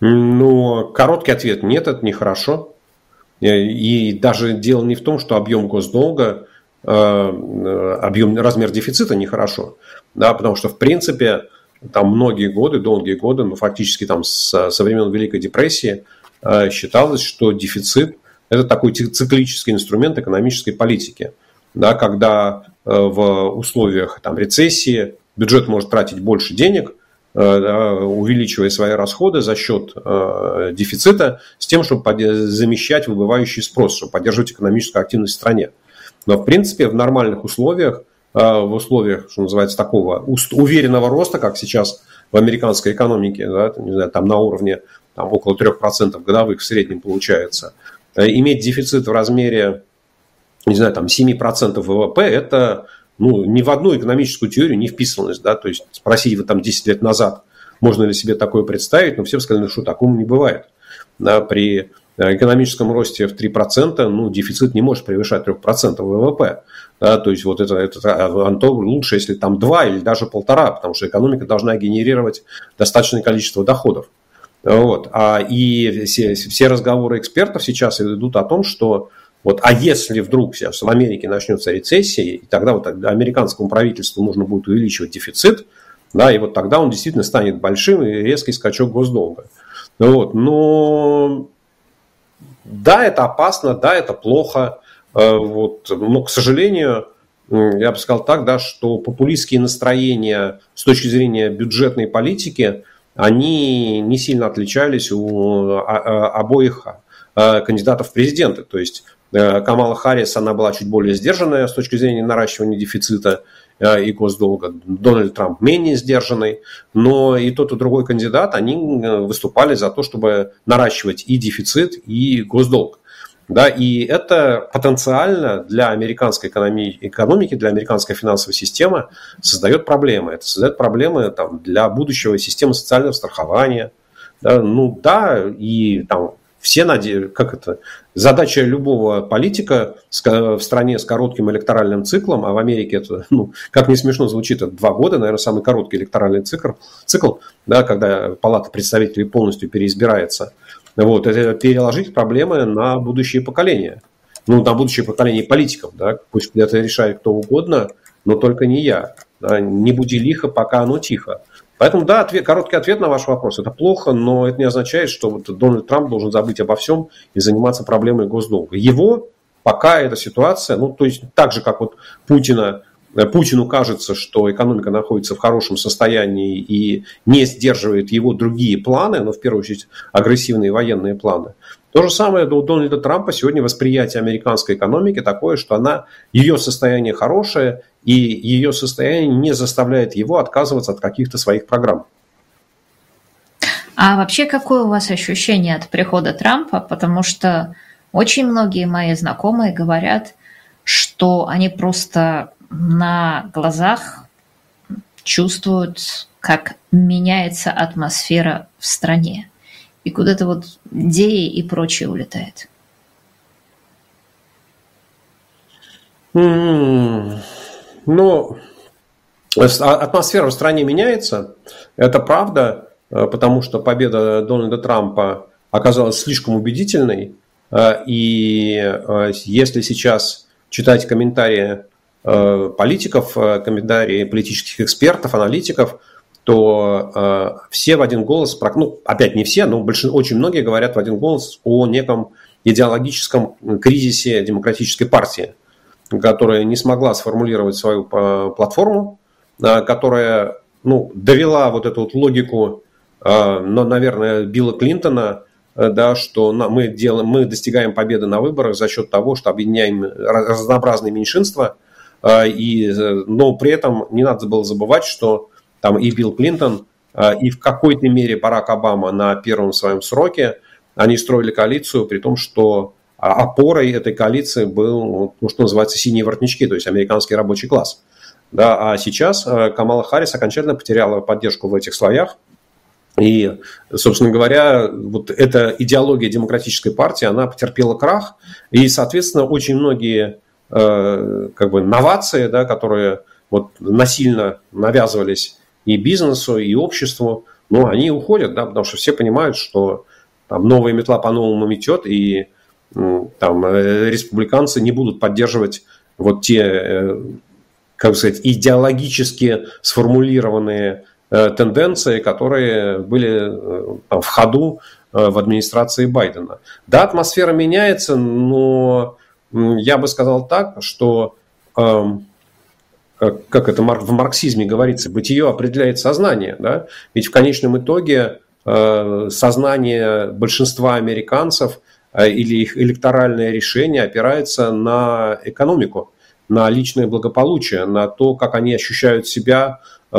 Speaker 2: Но короткий ответ – нет, это нехорошо. И даже дело не в том, что объем госдолга, размер дефицита нехорошо, да, потому что, в принципе, там многие годы, долгие годы, ну, фактически там со времен Великой депрессии считалось, что дефицит – это такой циклический инструмент экономической политики, да, когда в условиях там, рецессии бюджет может тратить больше денег, увеличивая свои расходы за счет дефицита, с тем, чтобы замещать выбывающий спрос, чтобы поддерживать экономическую активность в стране. Но, в принципе, в нормальных условиях, в условиях, что называется, такого уверенного роста, как сейчас в американской экономике, да, не знаю, там на уровне там, около 3% годовых в среднем получается, иметь дефицит в размере, не знаю, там 7% ВВП, это ни в одну экономическую теорию не вписывалось. Да? То есть спросить вы там 10 лет назад, можно ли себе такое представить, но все бы сказали, что такого не бывает. Да? При экономическом росте в 3%, дефицит не может превышать 3% ВВП. Да? То есть вот это лучше, если там 2 или даже 1,5, потому что экономика должна генерировать достаточное количество доходов. Вот. И все разговоры экспертов сейчас идут о том, что а если вдруг сейчас в Америке начнется рецессия, и тогда американскому правительству нужно будет увеличивать дефицит, да, и вот тогда он действительно станет большим, и резкий скачок госдолга. Но да, это опасно, да, это плохо, но, к сожалению, я бы сказал так, да, что популистские настроения с точки зрения бюджетной политики, они не сильно отличались у обоих кандидатов в президенты. То есть Камала Харрис, она была чуть более сдержанная с точки зрения наращивания дефицита и госдолга. Дональд Трамп менее сдержанный. Но и тот, и другой кандидат, они выступали за то, чтобы наращивать и дефицит, и госдолг. Да, и это потенциально для американской экономики, для американской финансовой системы создает проблемы. Это создает проблемы там, для будущего системы социального страхования. Да, и там все задача любого политика в стране с коротким электоральным циклом, а в Америке это, как не смешно звучит, это 2 года, наверное, самый короткий электоральный цикл, да, когда Палата представителей полностью переизбирается. Это переложить проблемы на будущее поколение. На будущее поколение политиков. Да? Пусть это решает кто угодно, но только не я. Да? Не буди лихо, пока оно тихо. Поэтому, да, короткий ответ на ваш вопрос. Это плохо, но это не означает, что Дональд Трамп должен забыть обо всем и заниматься проблемой госдолга. Его пока эта ситуация, то есть так же, как Путину кажется, что экономика находится в хорошем состоянии и не сдерживает его другие планы, но в первую очередь агрессивные военные планы. То же самое у Дональда Трампа сегодня восприятие американской экономики такое, что ее состояние хорошее, и ее состояние не заставляет его отказываться от каких-то своих программ.
Speaker 1: А вообще, какое у вас ощущение от прихода Трампа? Потому что очень многие мои знакомые говорят, что они просто на глазах чувствуют, как меняется атмосфера в стране. И куда-то идеи и прочее улетает.
Speaker 2: Атмосфера в стране меняется. Это правда, потому что победа Дональда Трампа оказалась слишком убедительной. И если сейчас читать комментарии политиков, комментарии политических экспертов, аналитиков, то все в один голос, опять не все, но очень многие говорят в один голос о неком идеологическом кризисе демократической партии, которая не смогла сформулировать свою платформу, которая довела эту логику, наверное, Билла Клинтона, да, что мы достигаем победы на выборах за счет того, что объединяем разнообразные меньшинства, но при этом не надо было забывать, что там и Билл Клинтон, и в какой-то мере Барак Обама на первом своем сроке, они строили коалицию, при том, что опорой этой коалиции был, что называется, синие воротнички, то есть американский рабочий класс. Да, а сейчас Камала Харрис окончательно потеряла поддержку в этих слоях. И, собственно говоря, эта идеология демократической партии, она потерпела крах. И, соответственно, очень многие новации, да, которые насильно навязывались и бизнесу, и обществу, но они уходят, да, потому что все понимают, что там новая метла по-новому метет, и там республиканцы не будут поддерживать вот те, как сказать, идеологически сформулированные тенденции, которые были там в ходу в администрации Байдена. Да, атмосфера меняется, но я бы сказал так, что, как это в марксизме говорится, бытие определяет сознание. Да? Ведь в конечном итоге сознание большинства американцев или их электоральное решение опирается на экономику, на личное благополучие, на то, как они ощущают себя,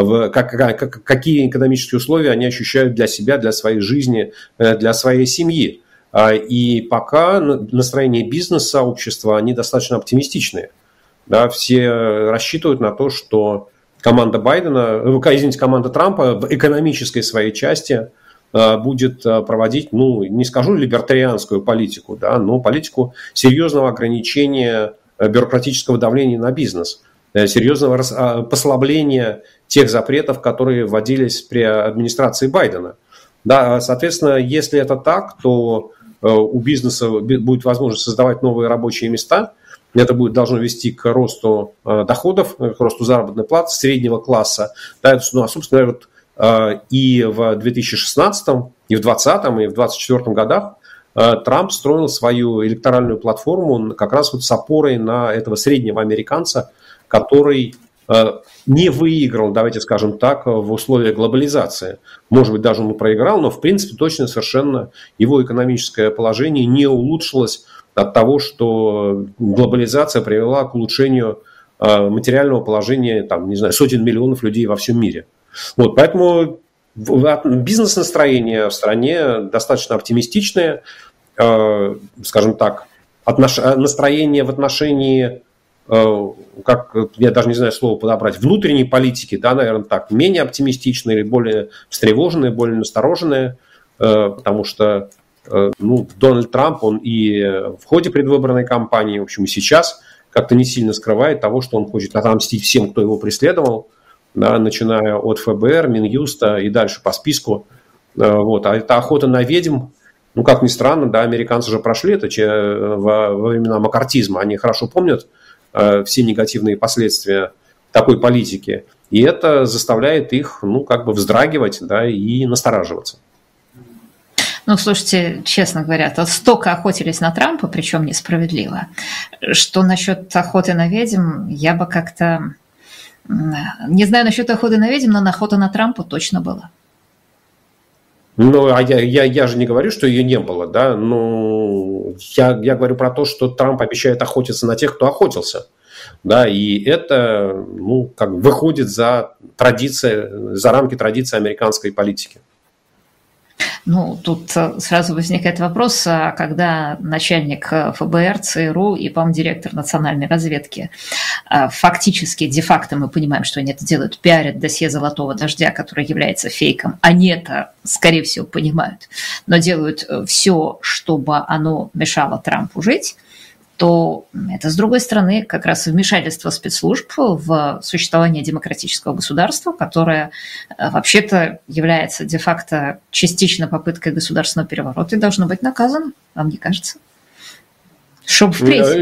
Speaker 2: какие экономические условия они ощущают для себя, для своей жизни, для своей семьи. И пока настроение бизнес-сообщества, они достаточно оптимистичные. Да, все рассчитывают на то, что команда команда Трампа в экономической своей части будет проводить, не скажу либертарианскую политику, да, но политику серьезного ограничения бюрократического давления на бизнес, серьезного послабления тех запретов, которые вводились при администрации Байдена. Да, соответственно, если это так, то у бизнеса будет возможность создавать новые рабочие места. Это должно вести к росту доходов, к росту заработной платы среднего класса. Да, собственно, и в 2016, и в 2020, и в 2024 годах Трамп строил свою электоральную платформу как раз вот с опорой на этого среднего американца, который не выиграл, давайте скажем так, в условиях глобализации. Может быть, даже он проиграл, но в принципе точно совершенно его экономическое положение не улучшилось от того, что глобализация привела к улучшению материального положения, там, не знаю, сотен миллионов людей во всем мире. Вот, поэтому бизнес-настроение в стране достаточно оптимистичное, скажем так, настроение в отношении, как я даже не знаю слово подобрать, внутренней политики, да, наверное, так, менее оптимистичное или более встревоженное, более настороженное, потому что Дональд Трамп, он и в ходе предвыборной кампании, в общем, и сейчас как-то не сильно скрывает того, что он хочет отомстить всем, кто его преследовал, да, начиная от ФБР, Минюста и дальше по списку. Вот. А это охота на ведьм, как ни странно, да, американцы же прошли это во времена маккартизма, они хорошо помнят все негативные последствия такой политики, и это заставляет их, как бы вздрагивать, да, и настораживаться.
Speaker 1: Слушайте, честно говоря, то столько охотились на Трампа, причем несправедливо, что насчет охоты на ведьм я бы как-то... Не знаю насчет охоты на ведьм, но охота на Трампа точно была.
Speaker 2: А я же не говорю, что ее не было, да, я говорю про то, что Трамп обещает охотиться на тех, кто охотился, да, и это, как бы выходит за рамки традиции американской политики.
Speaker 1: Тут сразу возникает вопрос, а когда начальник ФБР, ЦРУ и, по-моему, директор национальной разведки фактически, де-факто мы понимаем, что они это делают, пиарят досье «Золотого дождя», которое является фейком, они это, скорее всего, понимают, но делают все, чтобы оно мешало Трампу жить, то это, с другой стороны, как раз вмешательство спецслужб в существование демократического государства, которое вообще-то является де-факто частично попыткой государственного переворота и должно быть наказано, вам не кажется? Чтобы впредь...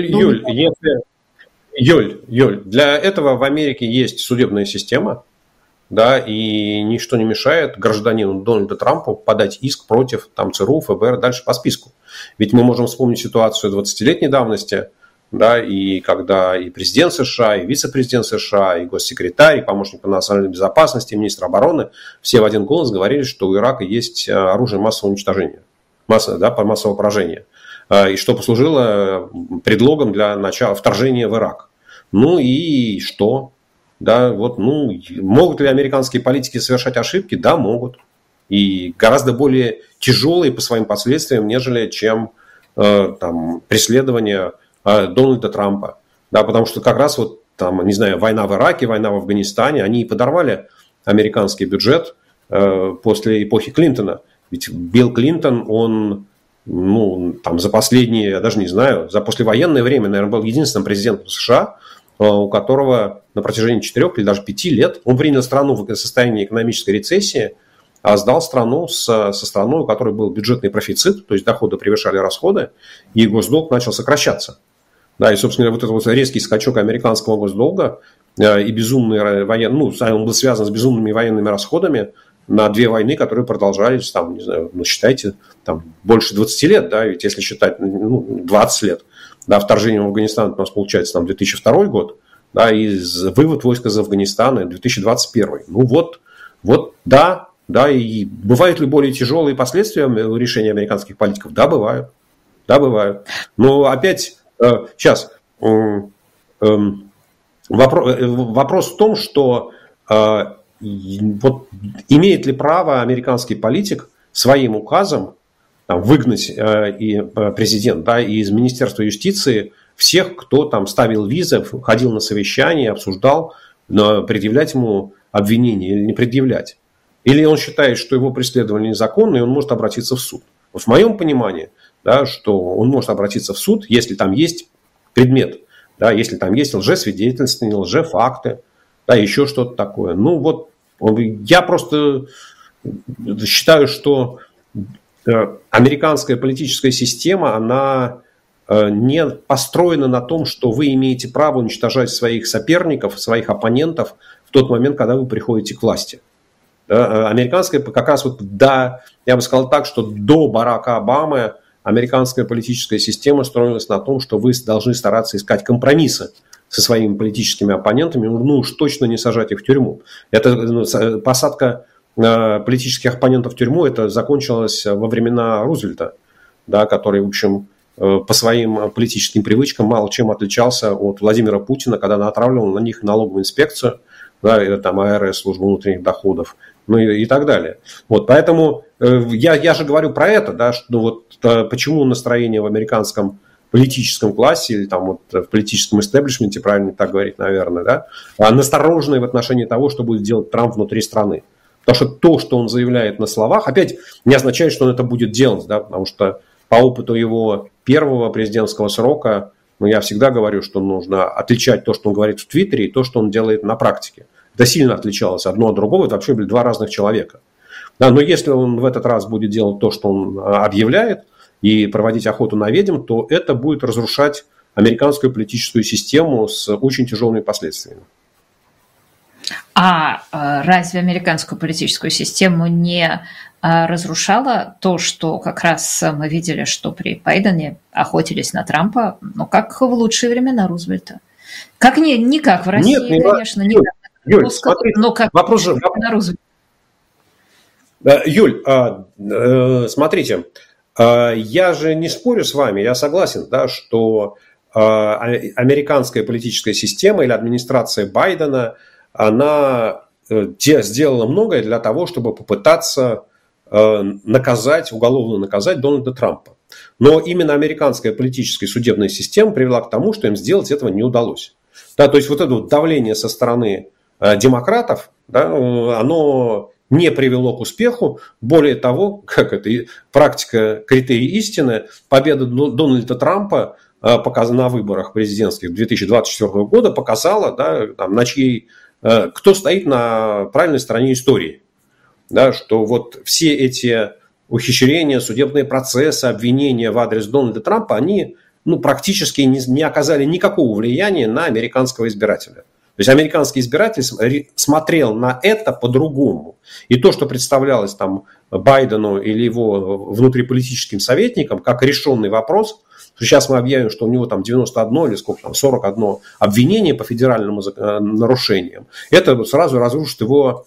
Speaker 2: Юль, для этого в Америке есть судебная система, да, и ничто не мешает гражданину Дональду Трампу подать иск против ЦРУ, ФБР, дальше по списку. Ведь мы можем вспомнить ситуацию 20-летней давности, да, и когда и президент США, и вице-президент США, и госсекретарь, и помощник по национальной безопасности, и министр обороны все в один голос говорили, что у Ирака есть оружие массового уничтожения, массового поражения, и что послужило предлогом для начала вторжения в Ирак. И что? Да, могут ли американские политики совершать ошибки? Да, могут. И гораздо более тяжелые по своим последствиям, нежели чем преследование Дональда Трампа. Да, потому что как раз война в Ираке, война в Афганистане, они и подорвали американский бюджет после эпохи Клинтона. Ведь Билл Клинтон, он за последние, я даже не знаю, за послевоенное время, наверное, был единственным президентом США, у которого на протяжении 4 или даже 5 лет он принял страну в состоянии экономической рецессии, а сдал страну со страной, у которой был бюджетный профицит, то есть доходы превышали расходы, и госдолг начал сокращаться. Да, и, собственно, вот этот вот резкий скачок американского госдолга и безумные военные, он был связан с безумными военными расходами на 2 войны, которые продолжались, там, не знаю, считайте, там, больше 20 лет, да, ведь если считать 20 лет, да, вторжение в Афганистан у нас получается там 2002 год, да, и вывод войск из Афганистана 2021. Ну вот, да, и бывают ли более тяжелые последствия решения американских политиков? Да, бывают. Но опять, сейчас, вопрос в том, что вот имеет ли право американский политик своим указом выгнать и президент, да, и из Министерства юстиции всех, кто там ставил визы, ходил на совещания, обсуждал, предъявлять ему обвинение или не предъявлять. Или он считает, что его преследование незаконно, и он может обратиться в суд. Вот в моем понимании, да, что он может обратиться в суд, если там есть предмет, да, если там есть лжесвидетельства, лжефакты, да, еще что-то такое. Ну вот, я просто считаю, что американская политическая система, она не построена на том, что вы имеете право уничтожать своих соперников, своих оппонентов в тот момент, когда вы приходите к власти. Американская, как раз вот, да, я бы сказал так, что до Барака Обамы американская политическая система строилась на том, что вы должны стараться искать компромиссы со своими политическими оппонентами, ну уж точно не сажать их в тюрьму. Это посадка политических оппонентов в тюрьму, это закончилось во времена Рузвельта, да, который, в общем, по своим политическим привычкам мало чем отличался от Владимира Путина, когда отравливал на них налоговую инспекцию, да, или там АРС, службу внутренних доходов, ну и так далее. Вот, поэтому я же говорю про это, да, что вот почему настроение в американском политическом классе или там вот в политическом истеблишменте, правильно так говорить, наверное, да, настороженные в отношении того, что будет делать Трамп внутри страны. Потому что то, что он заявляет на словах, опять не означает, что он это будет делать, да, потому что по опыту его первого президентского срока, ну, я всегда говорю, что нужно отличать то, что он говорит в Твиттере, и то, что он делает на практике. Это сильно отличалось одно от другого, это вообще были 2 разных человека. Да, но если он в этот раз будет делать то, что он объявляет, и проводить охоту на ведьм, то это будет разрушать американскую политическую систему с очень тяжелыми последствиями.
Speaker 1: А разве американскую политическую систему не разрушало то, что как раз мы видели, что при Байдене охотились на Трампа, ну, как в лучшие времена Рузвельта? Как не как в России, нет, конечно, не как
Speaker 2: Юль, смотри, но как вопрос же на Рузвельта. Юль, смотрите, я же не спорю с вами, я согласен, да, что американская политическая система или администрация Байдена, она сделала многое для того, чтобы попытаться уголовно наказать Дональда Трампа. Но именно американская политическая и судебная система привела к тому, что им сделать этого не удалось. Да, то есть вот это вот давление со стороны демократов, да, оно не привело к успеху. Более того, как это практика критерий истины, победа Дональда Трампа на выборах президентских 2024 года показала, да, там, кто стоит на правильной стороне истории. Да, что вот все эти ухищрения, судебные процессы, обвинения в адрес Дональда Трампа, они практически не оказали никакого влияния на американского избирателя. То есть американский избиратель смотрел на это по-другому. И то, что представлялось там Байдену или его внутриполитическим советникам как решенный вопрос, что сейчас мы объявим, что у него там 91 или сколько там, 41 обвинение по федеральным нарушениям, это сразу разрушит его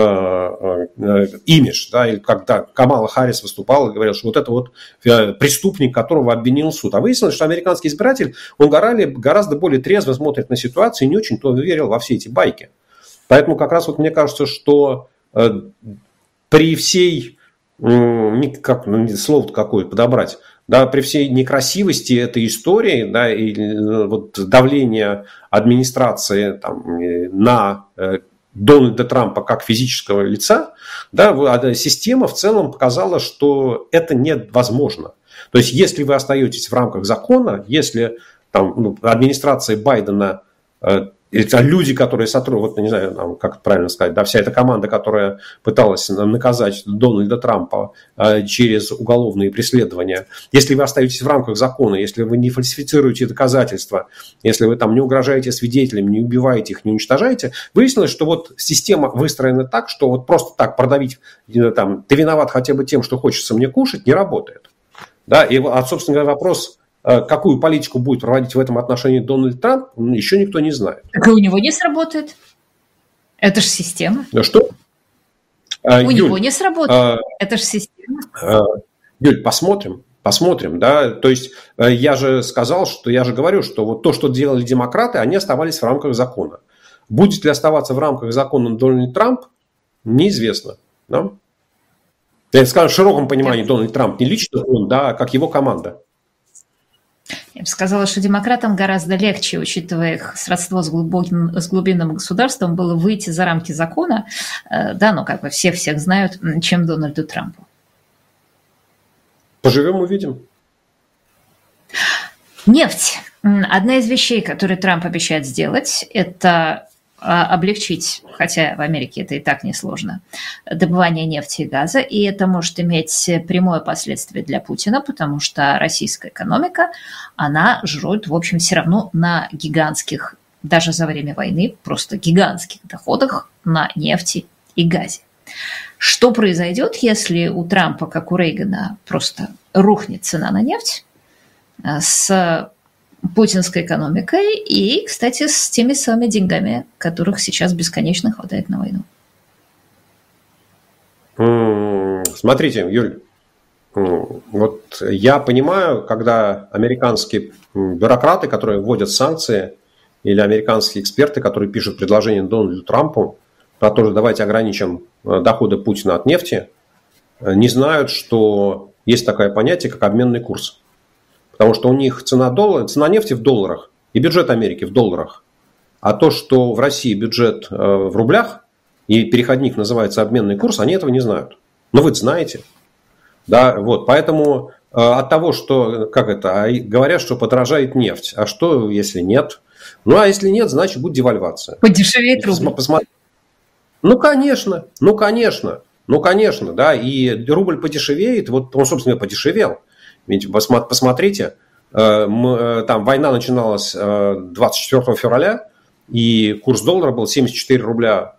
Speaker 2: имидж, да, или когда Камала Харрис выступала и говорила, что вот это вот преступник, которого обвинил суд. А выяснилось, что американский избиратель, он гораздо более трезво смотрит на ситуацию и не очень-то верил во все эти байки. Поэтому как раз вот мне кажется, что при всей, слово какое подобрать, да, при всей некрасивости этой истории, да, и вот давления администрации там, на Дональда Трампа как физического лица, да, система в целом показала, что это невозможно. То есть, если вы остаетесь в рамках закона, если там, администрация Байдена это люди, которые сотрудничают, вот, не знаю, там, как это правильно сказать, да, вся эта команда, которая пыталась наказать Дональда Трампа через уголовные преследования, если вы остаетесь в рамках закона, если вы не фальсифицируете доказательства, если вы там не угрожаете свидетелям, не убиваете их, не уничтожаете, выяснилось, что вот система выстроена так, что вот просто так продавить, там, ты виноват хотя бы тем, что хочется мне кушать, не работает. Да, и, собственно говоря, вопрос... Какую политику будет проводить в этом отношении Дональд Трамп, еще никто не знает.
Speaker 1: Так и у него не сработает. Это же система.
Speaker 2: Да что?
Speaker 1: У него не сработает. Это же система.
Speaker 2: Юль, посмотрим, да. То есть я же сказал, что я же говорю, что вот то, что делали демократы, они оставались в рамках закона. Будет ли оставаться в рамках закона Дональд Трамп, неизвестно. Да? Я скажу, в широком понимании Дональд Трамп не лично он, да, а как его команда.
Speaker 1: Я бы сказала, что демократам гораздо легче, учитывая их сродство с глубинным государством, было выйти за рамки закона, да, ну как бы все всех знают, чем Дональду Трампу.
Speaker 2: Поживем, увидим.
Speaker 1: Нефть. Одна из вещей, которые Трамп обещает сделать, это облегчить, хотя в Америке это и так несложно, добывание нефти и газа, и это может иметь прямое последствие для Путина, потому что российская экономика, она жрует, в общем, все равно на гигантских, даже за время войны, просто гигантских доходах на нефти и газе. Что произойдет, если у Трампа, как у Рейгана, просто рухнет цена на нефть с путинской экономикой и, кстати, с теми самыми деньгами, которых сейчас бесконечно хватает на
Speaker 2: войну? Смотрите, Юль, вот я понимаю, когда американские бюрократы, которые вводят санкции, или американские эксперты, которые пишут предложение Дональду Трампу про то, что давайте ограничим доходы Путина от нефти, не знают, что есть такое понятие, как обменный курс. Потому что у них цена нефти в долларах и бюджет Америки в долларах. А то, что в России бюджет в рублях и переходник называется обменный курс, они этого не знают. Но вы знаете. Да, вот, поэтому от того, что, говорят, что подорожает нефть. А что, если нет? Ну, а если нет, значит, будет девальвация.
Speaker 1: Подешевеет рубль.
Speaker 2: Ну, конечно, да, и рубль подешевеет, вот он, собственно, подешевел. Ведь посмотрите, там война начиналась 24 февраля, и курс доллара был 74 рубля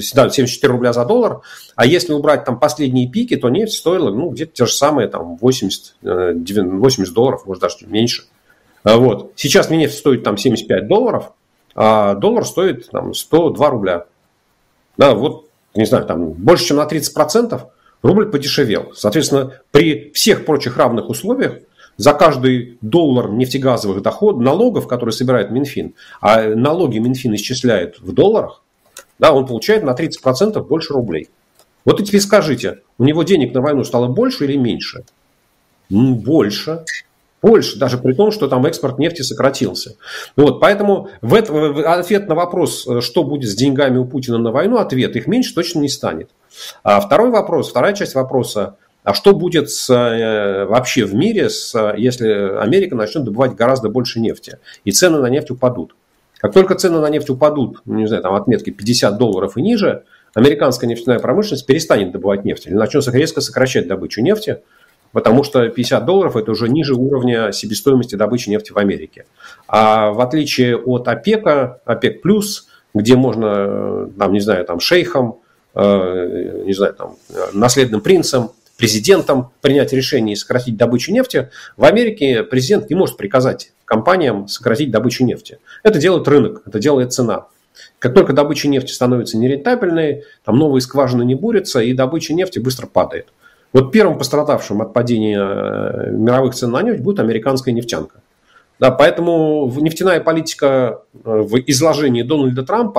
Speaker 2: за доллар, а если убрать там последние пики, то нефть стоила где-то те же самые там 80 долларов, может даже меньше. Вот. Сейчас нефть стоит там 75 долларов, а доллар стоит там 102 рубля. Да, вот, не знаю, там больше, чем на 30%. Рубль подешевел. Соответственно, при всех прочих равных условиях за каждый доллар нефтегазовых налогов, которые собирает Минфин, а налоги Минфин исчисляет в долларах, да, он получает на 30% больше рублей. Вот и теперь скажите, у него денег на войну стало больше или меньше? Больше. Больше, даже при том, что там экспорт нефти сократился. Вот, поэтому ответ на вопрос, что будет с деньгами у Путина на войну, ответ: их меньше точно не станет. А вторая часть вопроса: а что будет вообще в мире, если Америка начнет добывать гораздо больше нефти, и цены на нефть упадут? Как только цены на нефть упадут, не знаю, там отметки 50 долларов и ниже, американская нефтяная промышленность перестанет добывать нефть или начнет резко сокращать добычу нефти, потому что 50 долларов – это уже ниже уровня себестоимости добычи нефти в Америке. А в отличие от ОПЕКа, ОПЕК+, где можно, там, не знаю, там, шейхам, не знаю, там, наследным принцам, президентом принять решение и сократить добычу нефти, в Америке президент не может приказать компаниям сократить добычу нефти. Это делает рынок, это делает цена. Как только добыча нефти становится нерентабельной, там новые скважины не бурятся, и добыча нефти быстро падает. Вот первым пострадавшим от падения мировых цен на нефть будет американская нефтянка. Да, поэтому нефтяная политика в изложении Дональда Трампа,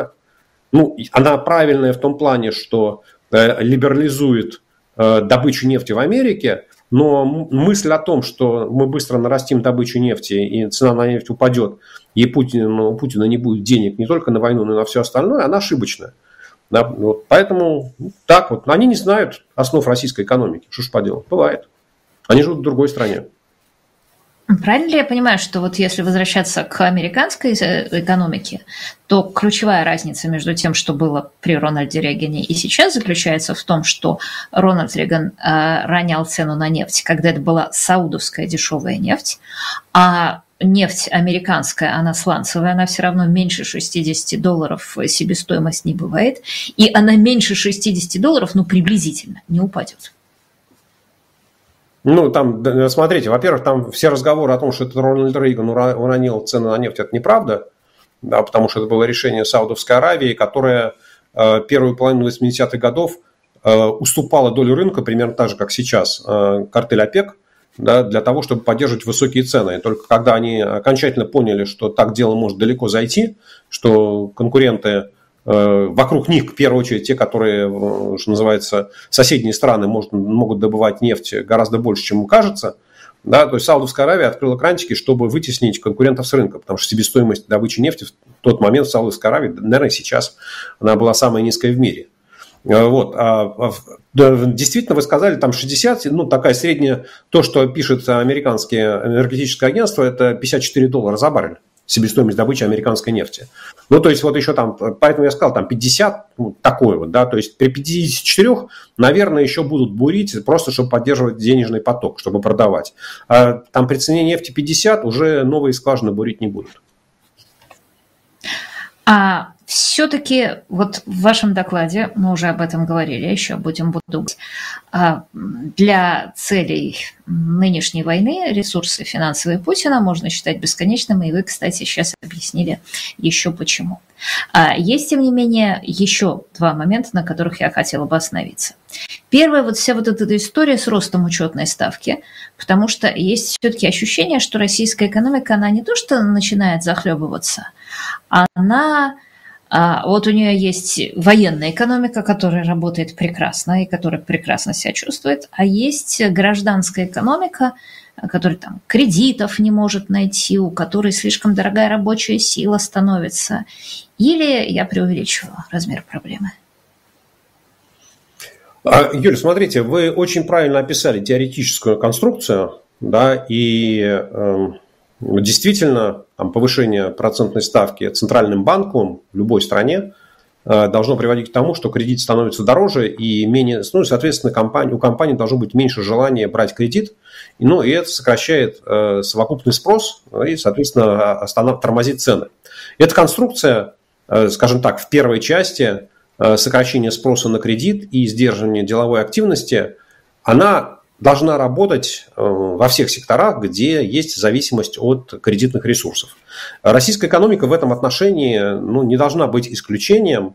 Speaker 2: она правильная в том плане, что либерализует добычу нефти в Америке, но мысль о том, что мы быстро нарастим добычу нефти и цена на нефть упадет, и у Путина не будет денег не только на войну, но и на все остальное, она ошибочная. Да, вот, поэтому так вот, они не знают основ российской экономики. Что ж поделать, бывает. Они живут в другой стране.
Speaker 1: Правильно ли я понимаю, что вот если возвращаться к американской экономике, то ключевая разница между тем, что было при Рональде Рейгане и сейчас, заключается в том, что Рональд Рейган ронял цену на нефть, когда это была саудовская дешевая нефть, а нефть американская, она сланцевая, она все равно меньше $60 себестоимость не бывает, и она меньше $60, ну, приблизительно, не упадет.
Speaker 2: Ну, там, смотрите, во-первых, там все разговоры о том, что это Рональд Рейган уронил цены на нефть, это неправда, да, потому что это было решение Саудовской Аравии, которое первую половину 80-х годов уступало долю рынка, примерно так же, как сейчас, картель ОПЕК, да, для того, чтобы поддерживать высокие цены. И только когда они окончательно поняли, что так дело может далеко зайти, что конкуренты вокруг них, в первую очередь, те, которые, что называется, соседние страны могут добывать нефть гораздо больше, чем им кажется. Да, то есть Саудовская Аравия открыла крантики, чтобы вытеснить конкурентов с рынка, потому что себестоимость добычи нефти в тот момент в Саудовской Аравии, наверное, сейчас она была самая низкая в мире. Вот. Действительно, вы сказали, там 60, ну, такая средняя, то, что пишет американское энергетическое агентство, это $54 за баррель. Себестоимость добычи американской нефти. Ну, то есть, вот еще там, поэтому я сказал, там 50, ну, такое вот, да, то есть при 54, наверное, еще будут бурить, просто чтобы поддерживать денежный поток, чтобы продавать. А там при цене нефти 50 уже новые скважины бурить не будут.
Speaker 1: А все-таки вот в вашем докладе, мы уже об этом говорили, еще будем думать, для целей нынешней войны ресурсы финансовые Путина можно считать бесконечными, и вы, кстати, сейчас объяснили еще почему. Есть, тем не менее, еще два момента, на которых я хотела бы остановиться. Первое, вот вся вот эта история с ростом учетной ставки, потому что есть все-таки ощущение, что российская экономика, она не то что начинает захлебываться, она... Вот у нее есть военная экономика, которая работает прекрасно и которая прекрасно себя чувствует, а есть гражданская экономика, которая там кредитов не может найти, у которой слишком дорогая рабочая сила становится. Или я преувеличиваю размер проблемы?
Speaker 2: Юль, смотрите, вы очень правильно описали теоретическую конструкцию, да, и действительно, там, повышение процентной ставки Центральным банком в любой стране должно приводить к тому, что кредит становится дороже и менее, ну, соответственно, у компании должно быть меньше желания брать кредит, ну, и это сокращает совокупный спрос и, соответственно, тормозит цены. Эта конструкция, скажем так, в первой части сокращения спроса на кредит и сдерживания деловой активности, она должна работать во всех секторах, где есть зависимость от кредитных ресурсов. Российская экономика в этом отношении, ну, не должна быть исключением,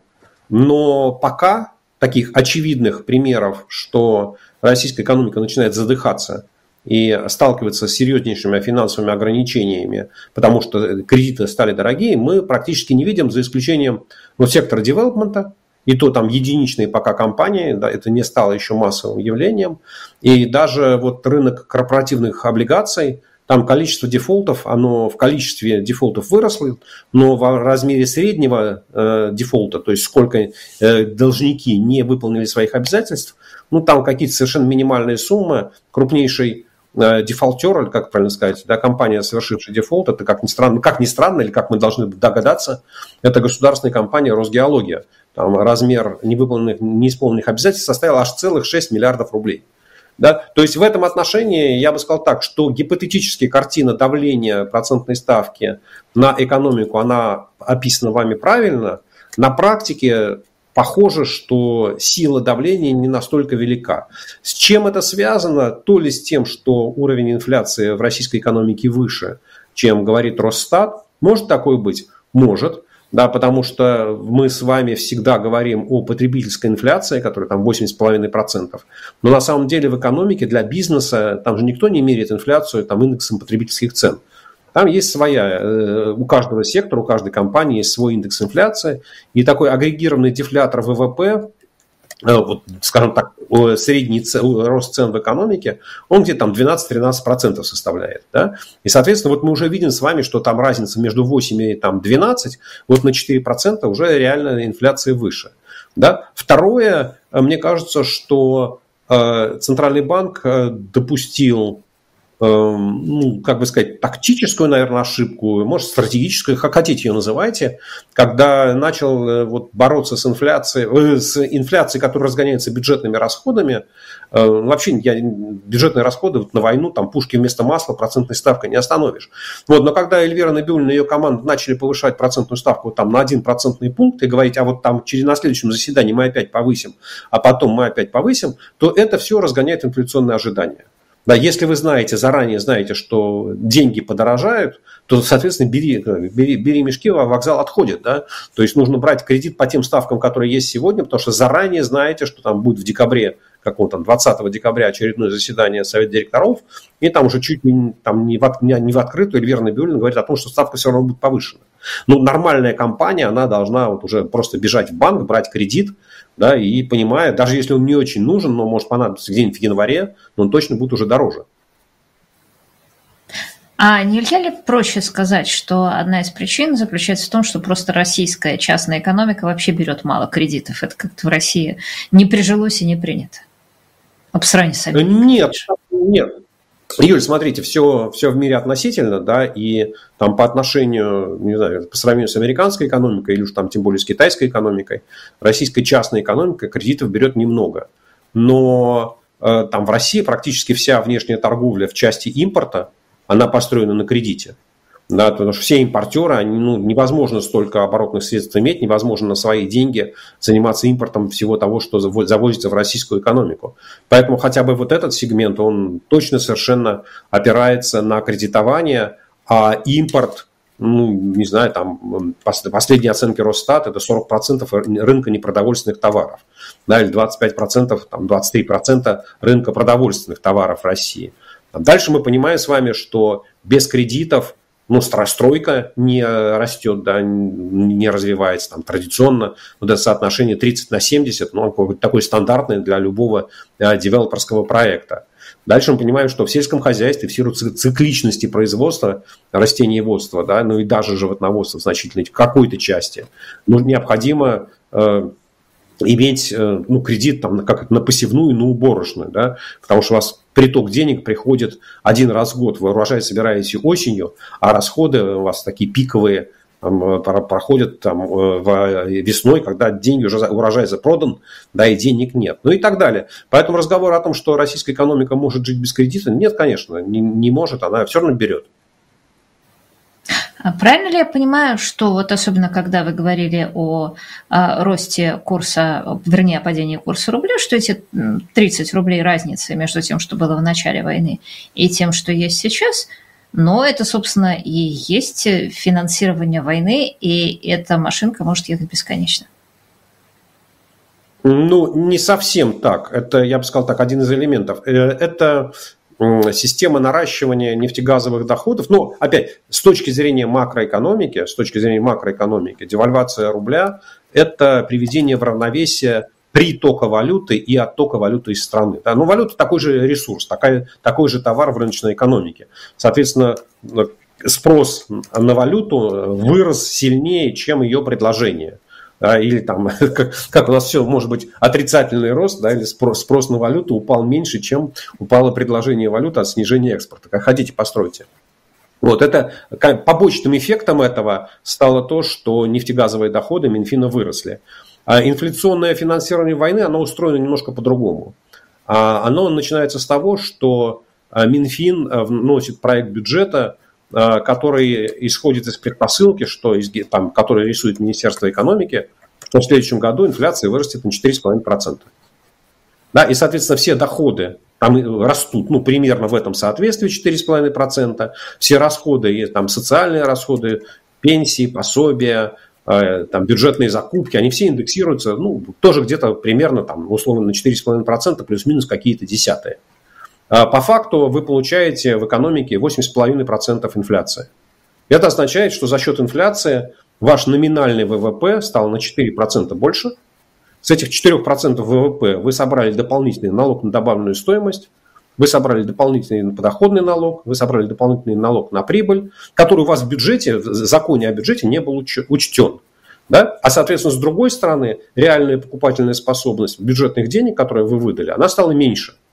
Speaker 2: но пока таких очевидных примеров, что российская экономика начинает задыхаться и сталкиваться с серьезнейшими финансовыми ограничениями, потому что кредиты стали дорогие, мы практически не видим, за исключением сектора девелопмента. И то там единичные пока компании, да, это не стало еще массовым явлением. И даже вот рынок корпоративных облигаций, там количество дефолтов, оно в количестве дефолтов выросло, но в размере среднего дефолта, то есть сколько должники не выполнили своих обязательств, ну там какие-то совершенно минимальные суммы. Крупнейший дефолтер, или как правильно сказать, да, компания, совершившая дефолт, это как ни странно, или как мы должны догадаться, это государственная компания Росгеология. Там размер неисполненных обязательств составил аж целых 6 миллиардов рублей. Да? То есть в этом отношении я бы сказал так, что гипотетически картина давления процентной ставки на экономику, она описана вами правильно. На практике похоже, что сила давления не настолько велика. С чем это связано? То ли с тем, что уровень инфляции в российской экономике выше, чем говорит Росстат. Может такое быть? Может. Да, потому что мы с вами всегда говорим о потребительской инфляции, которая там 8,5%. Но на самом деле в экономике для бизнеса там же никто не меряет инфляцию там, индексом потребительских цен. Там есть своя, у каждого сектора, у каждой компании есть свой индекс инфляции. И такой агрегированный дефлятор ВВП, вот, скажем так, средний рост цен в экономике, он где-то там 12-13% составляет. Да? И, соответственно, вот мы уже видим с вами, что там разница между 8 и там, 12, вот на 4% уже реально инфляция выше. Да? Второе, мне кажется, что Центральный банк допустил ну, как бы сказать, тактическую, наверное, ошибку, может, стратегическую, как хотите ее называйте, когда начал вот бороться с инфляцией, которая разгоняется бюджетными расходами. Вообще бюджетные расходы вот на войну, там пушки вместо масла, процентной ставкой не остановишь. Вот, но когда Эльвира Набиуллина и ее команда начали повышать процентную ставку там, на 1 процентный пункт и говорить, а вот там на следующем заседании мы опять повысим, а потом мы опять повысим, то это все разгоняет инфляционные ожидания. Да, если вы заранее знаете, что деньги подорожают, то, соответственно, бери мешки, а вокзал отходит. Да? То есть нужно брать кредит по тем ставкам, которые есть сегодня, потому что заранее знаете, что там будет в декабре, 20 декабря очередное заседание Совета директоров, и там уже чуть там не в открытую Эльвира Набиуллина говорит о том, что ставка все равно будет повышена. Но нормальная компания, она должна вот уже просто бежать в банк, брать кредит, да, и понимая, даже если он не очень нужен, но может понадобиться где-нибудь в январе, но он точно будет уже дороже.
Speaker 1: А нельзя ли проще сказать, что одна из причин заключается в том, что просто российская частная экономика вообще берет мало кредитов? Это как-то в России не прижилось и не принято. По сравнению с Америкой.
Speaker 2: Нет. Юль, смотрите, все в мире относительно, да, и там по отношению, не знаю, по сравнению с американской экономикой или уж там тем более с китайской экономикой, российская частная экономика кредитов берет немного. Но там в России практически вся внешняя торговля в части импорта, она построена на кредите. Да, потому что все импортеры, невозможно столько оборотных средств иметь, невозможно на свои деньги заниматься импортом всего того, что завозится в российскую экономику. Поэтому хотя бы вот этот сегмент, он точно совершенно опирается на кредитование, а импорт, не знаю, там последние оценки Росстата, это 40% рынка непродовольственных товаров, да, или 25%, там 23% рынка продовольственных товаров в России. Дальше мы понимаем с вами, что без кредитов стройка не растет, да, не развивается там, традиционно. Вот это соотношение 30/70, такое стандартное для любого девелоперского проекта. Дальше мы понимаем, что в сельском хозяйстве в силу цикличности производства, растениеводства, да, и даже животноводства в значительной какой-то части, необходимо иметь кредит там, как на посевную и на уборочную, да, потому что у вас приток денег приходит один раз в год. Вы урожай собираете осенью, а расходы у вас такие пиковые проходят там, весной, когда деньги уже урожай запродан, да, и денег нет. Ну и так далее. Поэтому разговор о том, что российская экономика может жить без кредита, нет, конечно, не может, она все равно берет.
Speaker 1: Правильно ли я понимаю, что вот особенно когда вы говорили о росте курса, вернее, о падении курса рубля, что эти 30 рублей разницы между тем, что было в начале войны, и тем, что есть сейчас, но это, собственно, и есть финансирование войны, и эта машинка может ехать бесконечно?
Speaker 2: Не совсем так. Это, я бы сказал так, один из элементов. Это система наращивания нефтегазовых доходов. Но, опять, с точки зрения макроэкономики, девальвация рубля – это приведение в равновесие притока валюты и оттока валюты из страны. Да? Но валюта такой же ресурс, такой же товар в рыночной экономике. Соответственно, спрос на валюту вырос сильнее, чем ее предложение. Да, или там, как у нас все может быть отрицательный рост, да, или спрос на валюту упал меньше, чем упало предложение валюты от снижения экспорта. Как хотите, постройте. Вот это побочным эффектом этого стало то, что нефтегазовые доходы Минфина выросли. А инфляционное финансирование войны, оно устроено немножко по-другому. Оно начинается с того, что Минфин вносит проект бюджета, который исходит из предпосылки, который рисует Министерство экономики, что в следующем году инфляция вырастет на 4,5%. Да, и, соответственно, все доходы там растут примерно в этом соответствии 4,5%. Все расходы, там, социальные расходы, пенсии, пособия, там, бюджетные закупки, они все индексируются тоже где-то примерно там, условно на 4,5% плюс-минус какие-то десятые. По факту вы получаете в экономике 8,5% инфляции. Это означает, что за счет инфляции ваш номинальный ВВП стал на 4% больше. С этих 4% ВВП вы собрали дополнительный налог на добавленную стоимость, вы собрали дополнительный подоходный налог, вы собрали дополнительный налог на прибыль, который у вас в бюджете, в законе о бюджете не был учтен. Да? А, соответственно, с другой стороны, реальная покупательная способность бюджетных денег, которые вы выдали, она стала меньше.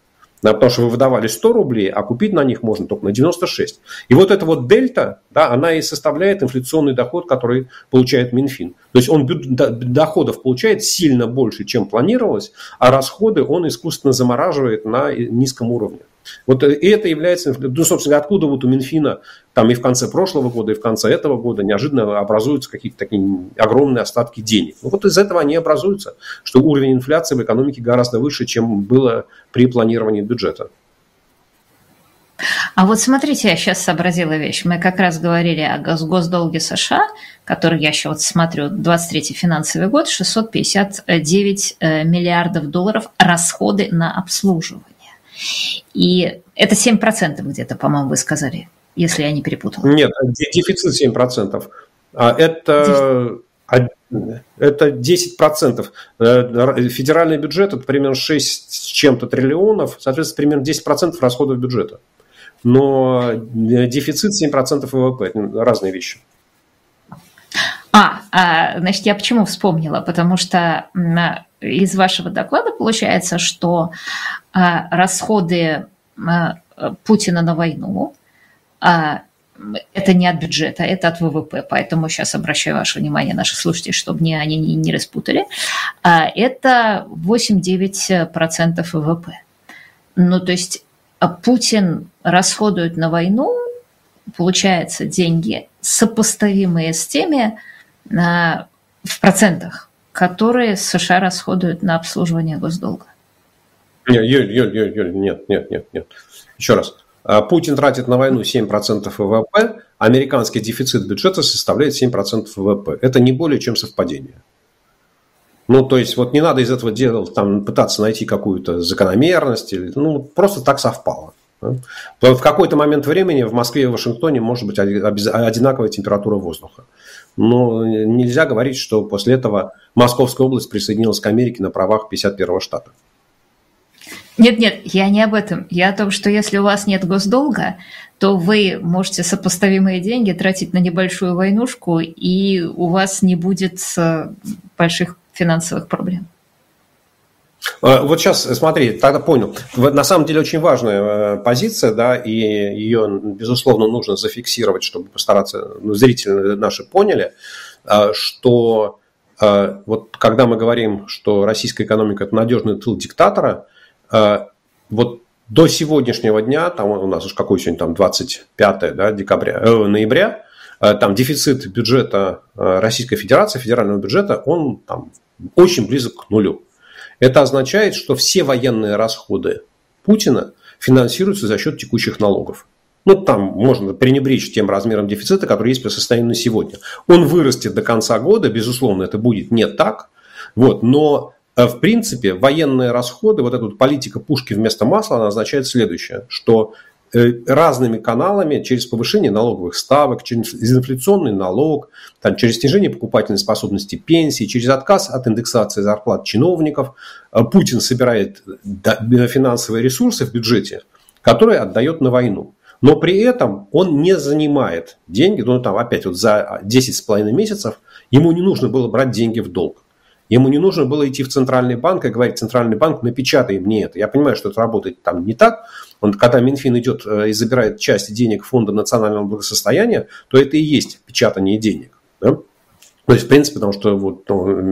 Speaker 2: Да, потому что вы выдавали 100 рублей, а купить на них можно только на 96. И вот эта вот дельта, да, она и составляет инфляционный доход, который получает Минфин. То есть он доходов получает сильно больше, чем планировалось, а расходы он искусственно замораживает на низком уровне. Вот и это является, ну, собственно, откуда вот у Минфина там и в конце прошлого года, и в конце этого года неожиданно образуются какие-то такие огромные остатки денег. Ну, вот из этого они образуются, что уровень инфляции в экономике гораздо выше, чем было при планировании бюджета.
Speaker 1: А вот смотрите, я сейчас сообразила вещь. Мы как раз говорили о госдолге США, который, я еще вот смотрю, 23-й финансовый год, 659 миллиардов долларов расходы на обслуживание. И это 7% где-то, по-моему, вы сказали, если я не перепутала.
Speaker 2: Нет, дефицит 7%. Это 10%. Федеральный бюджет – это примерно 6 с чем-то триллионов, соответственно, примерно 10% расходов бюджета. Но дефицит 7% ВВП – это разные вещи.
Speaker 1: Значит, я почему вспомнила? Потому что из вашего доклада получается, что расходы Путина на войну это не от бюджета, это от ВВП. Поэтому сейчас обращаю ваше внимание, наших слушателей, чтобы они не распутали. Это 8-9% ВВП. Ну, то есть Путин расходует на войну, получается, деньги, сопоставимые с теми в процентах, которые США расходуют на обслуживание госдолга.
Speaker 2: Юль, нет. Еще раз. Путин тратит на войну 7% ВВП, американский дефицит бюджета составляет 7% ВВП. Это не более чем совпадение. Ну, то есть, вот не надо из этого дела там, пытаться найти какую-то закономерность, просто так совпало. В какой-то момент времени в Москве и Вашингтоне может быть одинаковая температура воздуха. Но нельзя говорить, что после этого Московская область присоединилась к Америке на правах 51-го штата.
Speaker 1: Нет, я не об этом. Я о том, что если у вас нет госдолга, то вы можете сопоставимые деньги тратить на небольшую войнушку, и у вас не будет больших финансовых проблем.
Speaker 2: Вот сейчас, смотри, тогда понял. На самом деле очень важная позиция, да, и ее, безусловно, нужно зафиксировать, чтобы постараться, зрители наши поняли, что вот когда мы говорим, что российская экономика – это надежный тыл диктатора, вот до сегодняшнего дня, там у нас уж какой сегодня, там 25 да, ноября, там дефицит бюджета Российской Федерации, федерального бюджета, он там очень близок к нулю. Это означает, что все военные расходы Путина финансируются за счет текущих налогов. Ну, там можно пренебречь тем размером дефицита, который есть по состоянию на сегодня. Он вырастет до конца года, безусловно, это будет не так. Вот, но, в принципе, военные расходы, вот эта вот политика пушки вместо масла, она означает следующее, что разными каналами, через повышение налоговых ставок, через инфляционный налог, там, через снижение покупательной способности пенсий, через отказ от индексации зарплат чиновников, Путин собирает финансовые ресурсы в бюджете, которые отдает на войну. Но при этом он не занимает деньги, ну там опять вот за 10,5 месяцев ему не нужно было брать деньги в долг. Ему не нужно было идти в Центральный банк и говорить: Центральный банк, напечатай мне это. Я понимаю, что это работает там не так. Когда Минфин идет и забирает часть денег Фонда национального благосостояния, то это и есть печатание денег. Да? То есть, в принципе, потому что вот,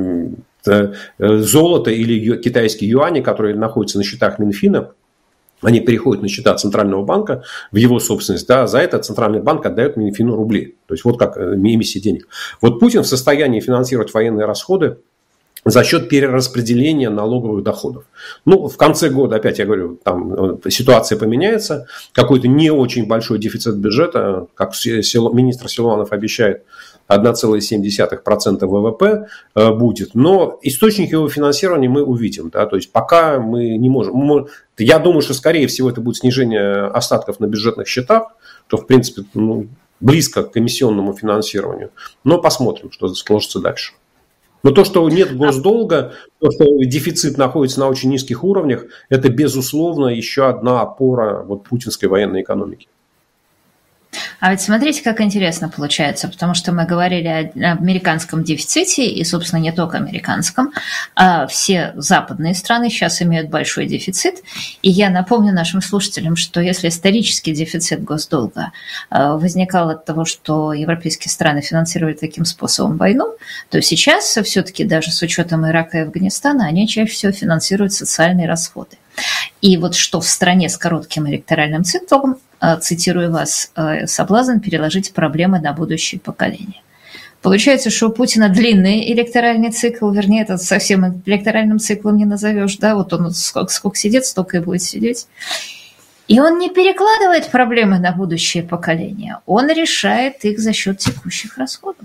Speaker 2: золото или китайские юани, которые находятся на счетах Минфина, они переходят на счета Центрального банка в его собственность, да, за это Центральный банк отдает Минфину рубли. То есть, вот как эмиссия денег. Вот Путин в состоянии финансировать военные расходы за счет перераспределения налоговых доходов. Ну, в конце года, опять я говорю, там ситуация поменяется, какой-то не очень большой дефицит бюджета, как министр Силуанов обещает, 1,7% ВВП будет. Но источник его финансирования мы увидим. Да? То есть пока мы не можем. Я думаю, что скорее всего это будет снижение остатков на бюджетных счетах, что в принципе близко к комиссионному финансированию. Но посмотрим, что сложится дальше. Но то, что нет госдолга, то, что дефицит находится на очень низких уровнях, это, безусловно, еще одна опора вот путинской военной экономики.
Speaker 1: А ведь смотрите, как интересно получается, потому что мы говорили о американском дефиците, и, собственно, не только американском, а все западные страны сейчас имеют большой дефицит. И я напомню нашим слушателям, что если исторический дефицит госдолга возникал от того, что европейские страны финансировали таким способом войну, то сейчас все-таки даже с учетом Ирака и Афганистана они чаще всего финансируют социальные расходы. И вот что в стране с коротким электоральным циклом, цитирую вас, соблазн переложить проблемы на будущее поколение. Получается, что у Путина длинный электоральный цикл, вернее, это совсем электоральным циклом не назовешь, да, вот он сколько сидит, столько и будет сидеть. И он не перекладывает проблемы на будущее поколение, он решает их за счет текущих расходов.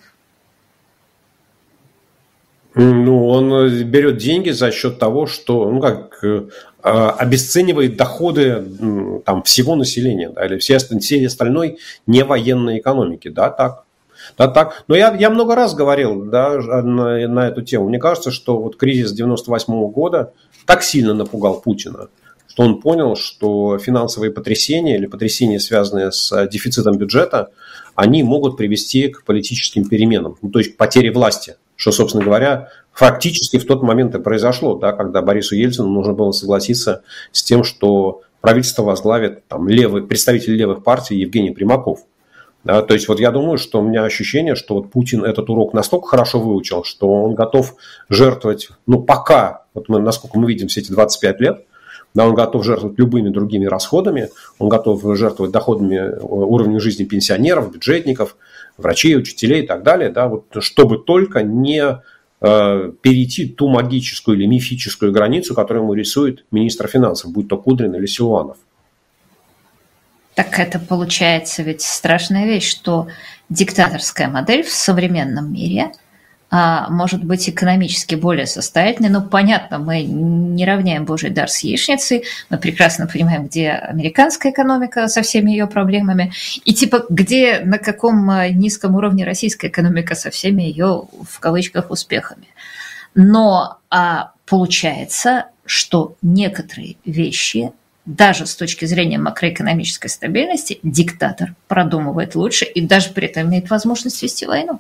Speaker 2: Ну, он берет деньги за счет того, что, обесценивает доходы там, всего населения, да, или всей остальной невоенной экономики, да, так. Да, так. Но я много раз говорил, да, на эту тему. Мне кажется, что вот кризис 1998 года так сильно напугал Путина, что он понял, что финансовые потрясения или потрясения, связанные с дефицитом бюджета, они могут привести к политическим переменам, то есть к потере власти. Что, собственно говоря, фактически в тот момент и произошло, да, когда Борису Ельцину нужно было согласиться с тем, что правительство возглавит там, представитель левых партий Евгений Примаков. Да, то есть вот я думаю, что у меня ощущение, что вот Путин этот урок настолько хорошо выучил, что он готов жертвовать, пока, вот насколько мы видим все эти 25 лет, да, он готов жертвовать любыми другими расходами, он готов жертвовать доходами, уровнем жизни пенсионеров, бюджетников, врачей, учителей и так далее, да, вот, чтобы только не перейти ту магическую или мифическую границу, которую ему рисует министр финансов, будь то Кудрин или Силуанов.
Speaker 1: Так это получается ведь страшная вещь, что диктаторская модель в современном мире может быть экономически более состоятельной. Ну, понятно, мы не равняем Божий дар с яичницей, мы прекрасно понимаем, где американская экономика со всеми ее проблемами, и где, на каком низком уровне российская экономика со всеми ее, в кавычках, успехами. Но получается, что некоторые вещи, даже с точки зрения макроэкономической стабильности, диктатор продумывает лучше и даже при этом имеет возможность вести войну.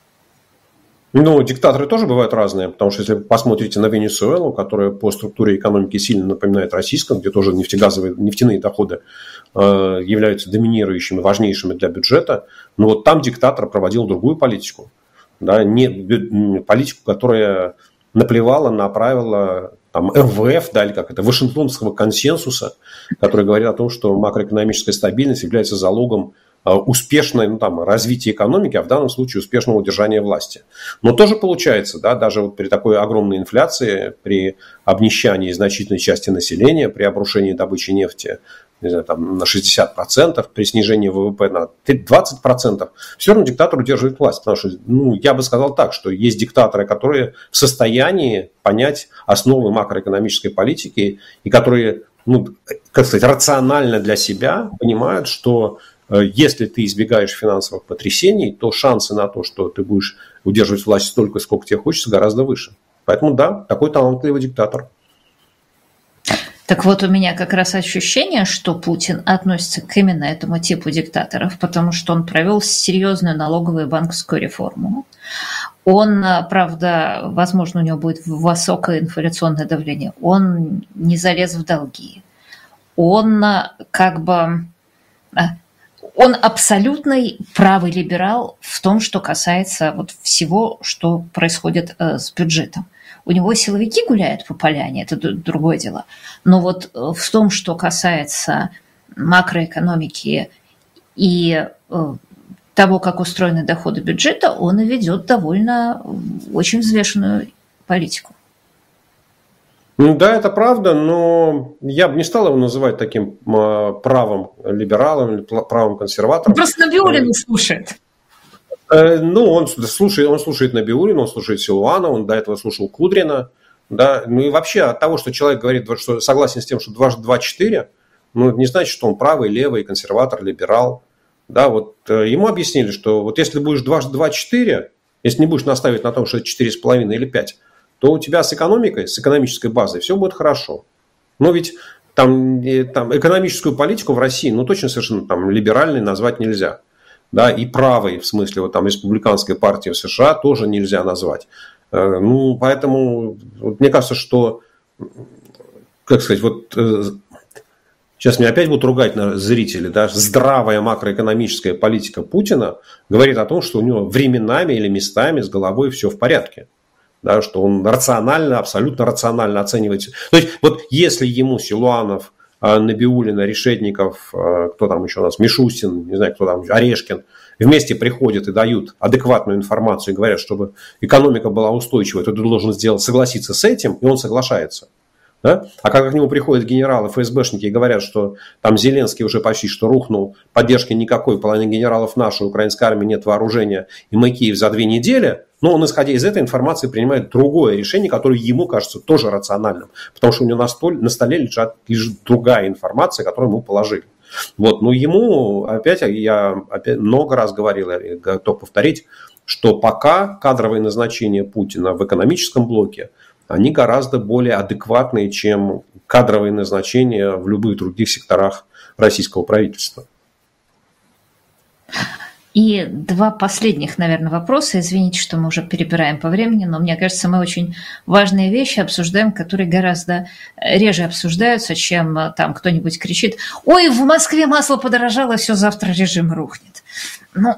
Speaker 2: Диктаторы тоже бывают разные, потому что если вы посмотрите на Венесуэлу, которая по структуре экономики сильно напоминает российскую, где тоже нефтяные доходы являются доминирующими, важнейшими для бюджета, но вот там диктатор проводил другую политику, да, не политику, которая наплевала на правила там, РВФ, да, или как это, Вашингтонского консенсуса, который говорит о том, что макроэкономическая стабильность является залогом успешное развитие экономики, а в данном случае успешного удержания власти. Но тоже получается, да, даже вот при такой огромной инфляции, при обнищании значительной части населения, при обрушении добычи нефти на 60%, при снижении ВВП на 20%, все равно диктатор удерживает власть. Потому что, я бы сказал так, что есть диктаторы, которые в состоянии понять основы макроэкономической политики и которые, рационально для себя понимают, что если ты избегаешь финансовых потрясений, то шансы на то, что ты будешь удерживать власть столько, сколько тебе хочется, гораздо выше. Поэтому да, такой талантливый диктатор.
Speaker 1: Так вот, у меня как раз ощущение, что Путин относится к именно этому типу диктаторов, потому что он провел серьезную налоговую и банковскую реформу. Он, правда, возможно, у него будет высокое инфляционное давление. Он не залез в долги. Он он абсолютный правый либерал в том, что касается вот всего, что происходит с бюджетом. У него силовики гуляют по поляне, это другое дело. Но вот в том, что касается макроэкономики и того, как устроены доходы бюджета, он и ведет довольно очень взвешенную политику.
Speaker 2: Да, это правда, но я бы не стал его называть таким правым либералом или правым консерватором.
Speaker 1: Просто Набиуллина слушает.
Speaker 2: Он слушает Набиуллину, он слушает Силуана, он до этого слушал Кудрина. Да? И вообще от того, что человек говорит, что согласен с тем, что дважды 2 – 4, это не значит, что он правый, левый, консерватор, либерал. Да, вот ему объяснили, что вот если будешь дважды 2 – 4, если не будешь настаивать на том, что это 4,5 или 5, то у тебя с экономикой, с экономической базой все будет хорошо. Но ведь там экономическую политику в России, точно совершенно либеральной назвать нельзя. да, и правой, в смысле, вот там республиканской партии в США тоже нельзя назвать. Ну, поэтому вот, мне кажется, что, как сказать, вот сейчас меня опять будут ругать зрители, да, здравая макроэкономическая политика Путина говорит о том, что у него временами или местами с головой все в порядке. Да, что он рационально, абсолютно рационально оценивает. То есть, вот если ему Силуанов, Набиуллина, Решетников, кто там еще у нас, Мишустин, не знаю, кто там, Орешкин, вместе приходят и дают адекватную информацию и говорят, чтобы экономика была устойчивой, то ты должен согласиться с этим, и он соглашается. Да? А когда к нему приходят генералы, ФСБшники и говорят, что там Зеленский уже почти что рухнул, поддержки никакой, половина генералов нашей украинской армии, нет вооружения, и мы Киев за 2 недели, но он, исходя из этой информации, принимает другое решение, которое ему кажется тоже рациональным, потому что у него на столе лежит другая информация, которую ему положили. Вот. Но ему, я много раз говорил, я готов повторить, что пока кадровые назначения Путина в экономическом блоке, они гораздо более адекватные, чем кадровые назначения в любых других секторах российского правительства.
Speaker 1: И 2 последних, наверное, вопроса. Извините, что мы уже перебираем по времени, но мне кажется, мы очень важные вещи обсуждаем, которые гораздо реже обсуждаются, чем там кто-нибудь кричит: «Ой, в Москве масло подорожало, все, завтра режим рухнет». Ну,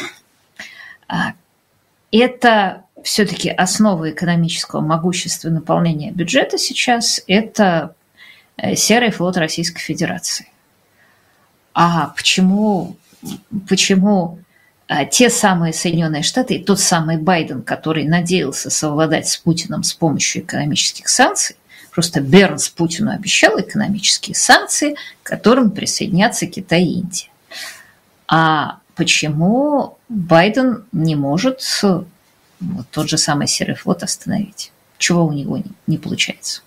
Speaker 1: это все-таки основа экономического могущества и наполнения бюджета сейчас – это серый флот Российской Федерации. А почему те самые Соединенные Штаты и тот самый Байден, который надеялся совладать с Путиным с помощью экономических санкций, просто Бернс Путину обещал экономические санкции, к которым присоединятся Китай и Индия. А почему Байден не может вот тот же самый серый флот остановить? Чего у него не получается?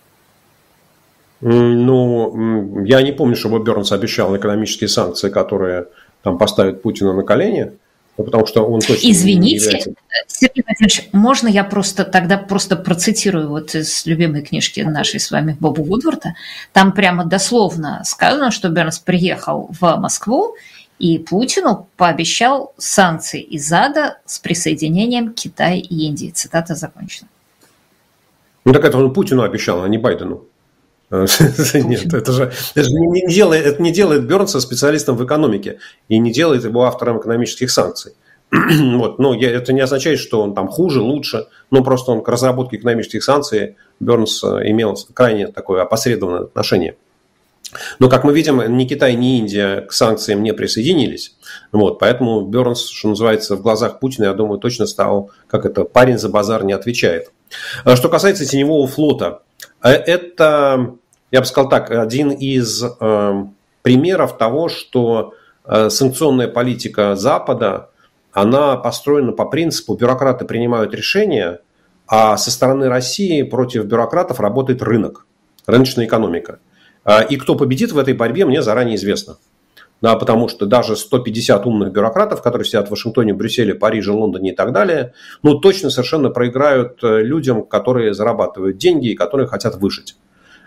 Speaker 2: Ну, я не помню, чтобы Бернс обещал экономические санкции, которые там поставят Путина на колени, потому что он точно
Speaker 1: Извините,
Speaker 2: не является...
Speaker 1: Сергей Владимирович, можно я тогда процитирую вот из любимой книжки нашей с вами Боба Вудворта? Там прямо дословно сказано, что Бернс приехал в Москву и Путину пообещал санкции из ада с присоединением Китая и Индии. Цитата закончена.
Speaker 2: Ну так это он Путину обещал, а не Байдену. Нет, это не делает Бернса специалистом в экономике и не делает его автором экономических санкций. Вот. Но это не означает, что он там хуже, лучше, но просто он к разработке экономических санкций Бернс имел крайне такое опосредованное отношение. Но, как мы видим, ни Китай, ни Индия к санкциям не присоединились. Вот, поэтому Бернс, что называется, в глазах Путина, я думаю, точно стал, парень за базар не отвечает. Что касается теневого флота, это, я бы сказал так, один из примеров того, что санкционная политика Запада, она построена по принципу: бюрократы принимают решения, а со стороны России против бюрократов работает рынок, рыночная экономика. И кто победит в этой борьбе, мне заранее известно. Да, потому что даже 150 умных бюрократов, которые сидят в Вашингтоне, Брюсселе, Париже, Лондоне и так далее, ну, точно совершенно проиграют людям, которые зарабатывают деньги и которые хотят выжить.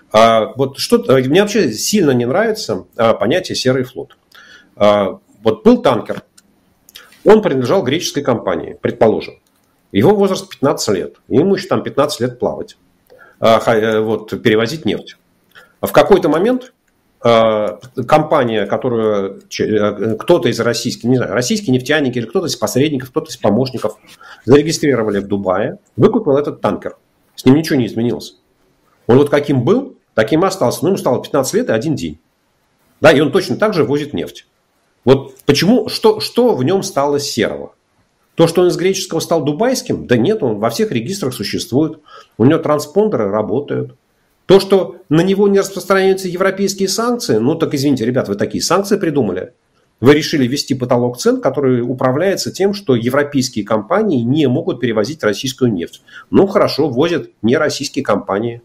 Speaker 2: Мне вообще сильно не нравится понятие «серый флот». Вот был танкер, он принадлежал греческой компании, предположим. Его возраст 15 лет, ему еще там 15 лет плавать, перевозить нефть. В какой-то момент компания, которую кто-то из российских, не знаю, российские нефтяники или кто-то из посредников, кто-то из помощников зарегистрировали в Дубае, выкупил этот танкер. С ним ничего не изменилось. Он вот каким был, таким и остался. Но ему стало 15 лет и 1 день. Да, и он точно так же возит нефть. Вот почему, что в нем стало серого? То, что он из греческого стал дубайским? Да нет, он во всех регистрах существует. У него транспондеры работают. То, что на него не распространяются европейские санкции, ну так извините, ребят, вы такие санкции придумали. Вы решили ввести потолок цен, который управляется тем, что европейские компании не могут перевозить российскую нефть. Ну хорошо, возят не российские компании.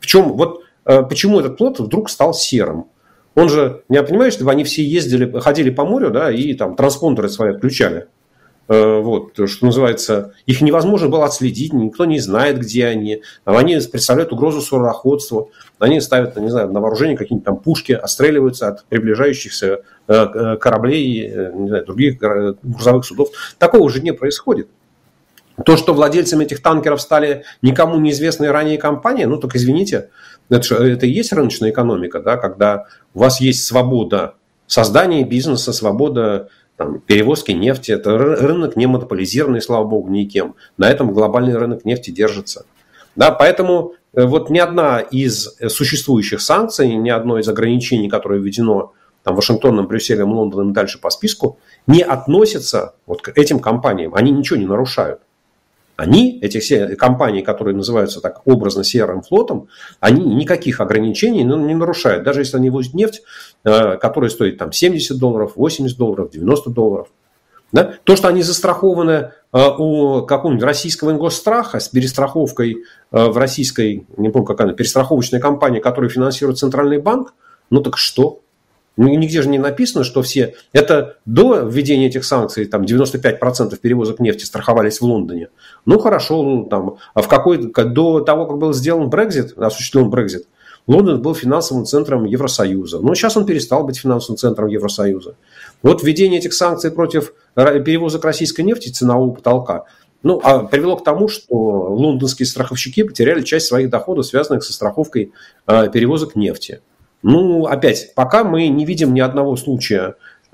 Speaker 2: Почему этот флот вдруг стал серым? Он же, я понимаю, что они все ходили по морю, да, и там транспондеры свои отключали. вот, что называется, их невозможно было отследить, никто не знает, где они. Они представляют угрозу судоходству, они ставят, не знаю, на вооружение какие-нибудь там пушки, отстреливаются от приближающихся кораблей, не знаю, других грузовых судов. Такого уже не происходит. То, что владельцами этих танкеров стали никому неизвестные ранее компании, ну так извините, это и есть рыночная экономика, да, когда у вас есть свобода создания бизнеса, свобода там, перевозки нефти. Это рынок не монополизированный, слава богу, никем. На этом глобальный рынок нефти держится. Да, поэтому вот ни одна из существующих санкций, ни одно из ограничений, которое введено там, Вашингтоном, Брюсселем, Лондоном и дальше по списку, не относится вот к этим компаниям. Они ничего не нарушают. Они, эти все компании, которые называются так образно серым флотом, они никаких ограничений не нарушают. Даже если они возят нефть, которая стоит там, $70, $80, $90. Да? То, что они застрахованы у какого-нибудь российского ингосстрахования с перестраховкой в российской, не помню, какая она, перестраховочная компания, которую финансирует Центральный банк, ну так что? Нигде же не написано, что все... Это до введения этих санкций там 95% перевозок нефти страховались в Лондоне. Ну, хорошо, ну, там, до того, как был сделан Брексит, осуществлен Брексит, Лондон был финансовым центром Евросоюза. Но сейчас он перестал быть финансовым центром Евросоюза. Вот введение этих санкций против перевозок российской нефти ценового потолка привело к тому, что лондонские страховщики потеряли часть своих доходов, связанных со страховкой перевозок нефти. Ну, опять, пока мы не видим ни одного случая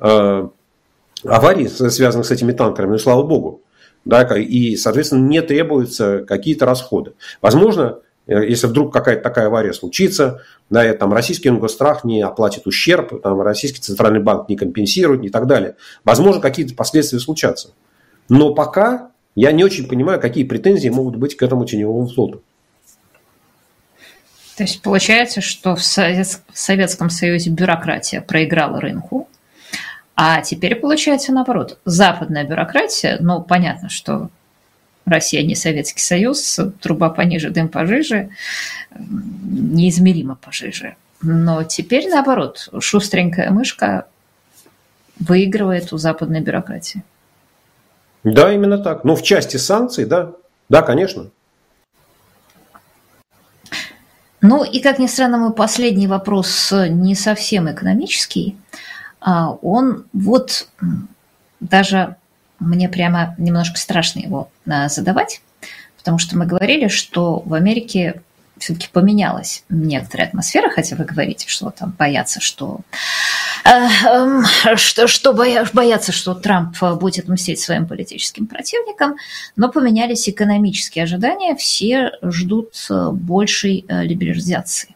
Speaker 2: аварий, связанных с этими танкерами, ну, слава богу. Да, и, соответственно, не требуются какие-то расходы. Возможно, если вдруг какая-то такая авария случится, да, и, там, российский ингосстрах не оплатит ущерб, там, российский центральный банк не компенсирует и так далее. Возможно, какие-то последствия случатся. Но пока я не очень понимаю, какие претензии могут быть к этому теневому флоту.
Speaker 1: То есть получается, что в Советском Союзе бюрократия проиграла рынку, а теперь получается наоборот. Западная бюрократия, ну, понятно, что Россия не Советский Союз, труба пониже, дым пожиже, неизмеримо пожиже. Но теперь наоборот, шустренькая мышка выигрывает у западной бюрократии.
Speaker 2: Да, именно так. Ну, в части санкций, да. Да, конечно.
Speaker 1: Ну и, как ни странно, мой последний вопрос не совсем экономический. Он вот даже мне прямо немножко страшно его задавать, потому что мы говорили, что в Америке все-таки поменялась некоторая атмосфера, хотя вы говорите, что там боятся, что боятся, что Трамп будет мстить своим политическим противникам, но поменялись экономические ожидания, все ждут большей либерализации.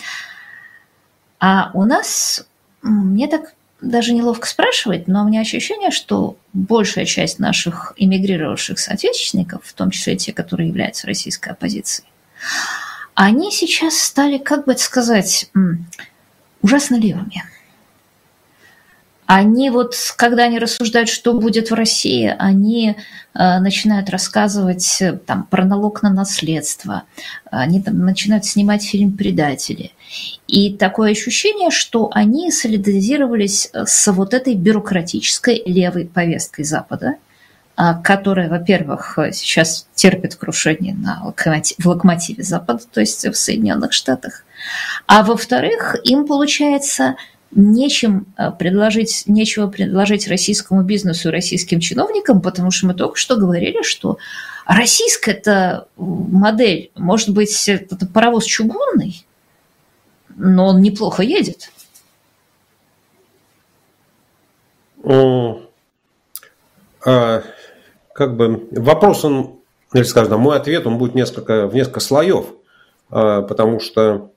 Speaker 1: А у нас, мне так даже неловко спрашивать, но у меня ощущение, что большая часть наших эмигрировавших соотечественников, в том числе те, которые являются российской оппозицией, они сейчас стали, как бы это сказать, ужасно левыми. Они вот, когда они рассуждают, что будет в России, они начинают рассказывать там, про налог на наследство, они там, начинают снимать фильм «Предатели». И такое ощущение, что они солидаризировались с вот этой бюрократической левой повесткой Запада, которая, во-первых, сейчас терпит крушение в локомотиве Запада, то есть в Соединенных Штатах, а во-вторых, им, получается, нечего предложить российскому бизнесу и российским чиновникам, потому что мы только что говорили, что российская модель, может быть, это паровоз чугунный, но он неплохо едет.
Speaker 2: Как бы вопрос, или скажем, мой ответ, он будет в несколько слоев, потому что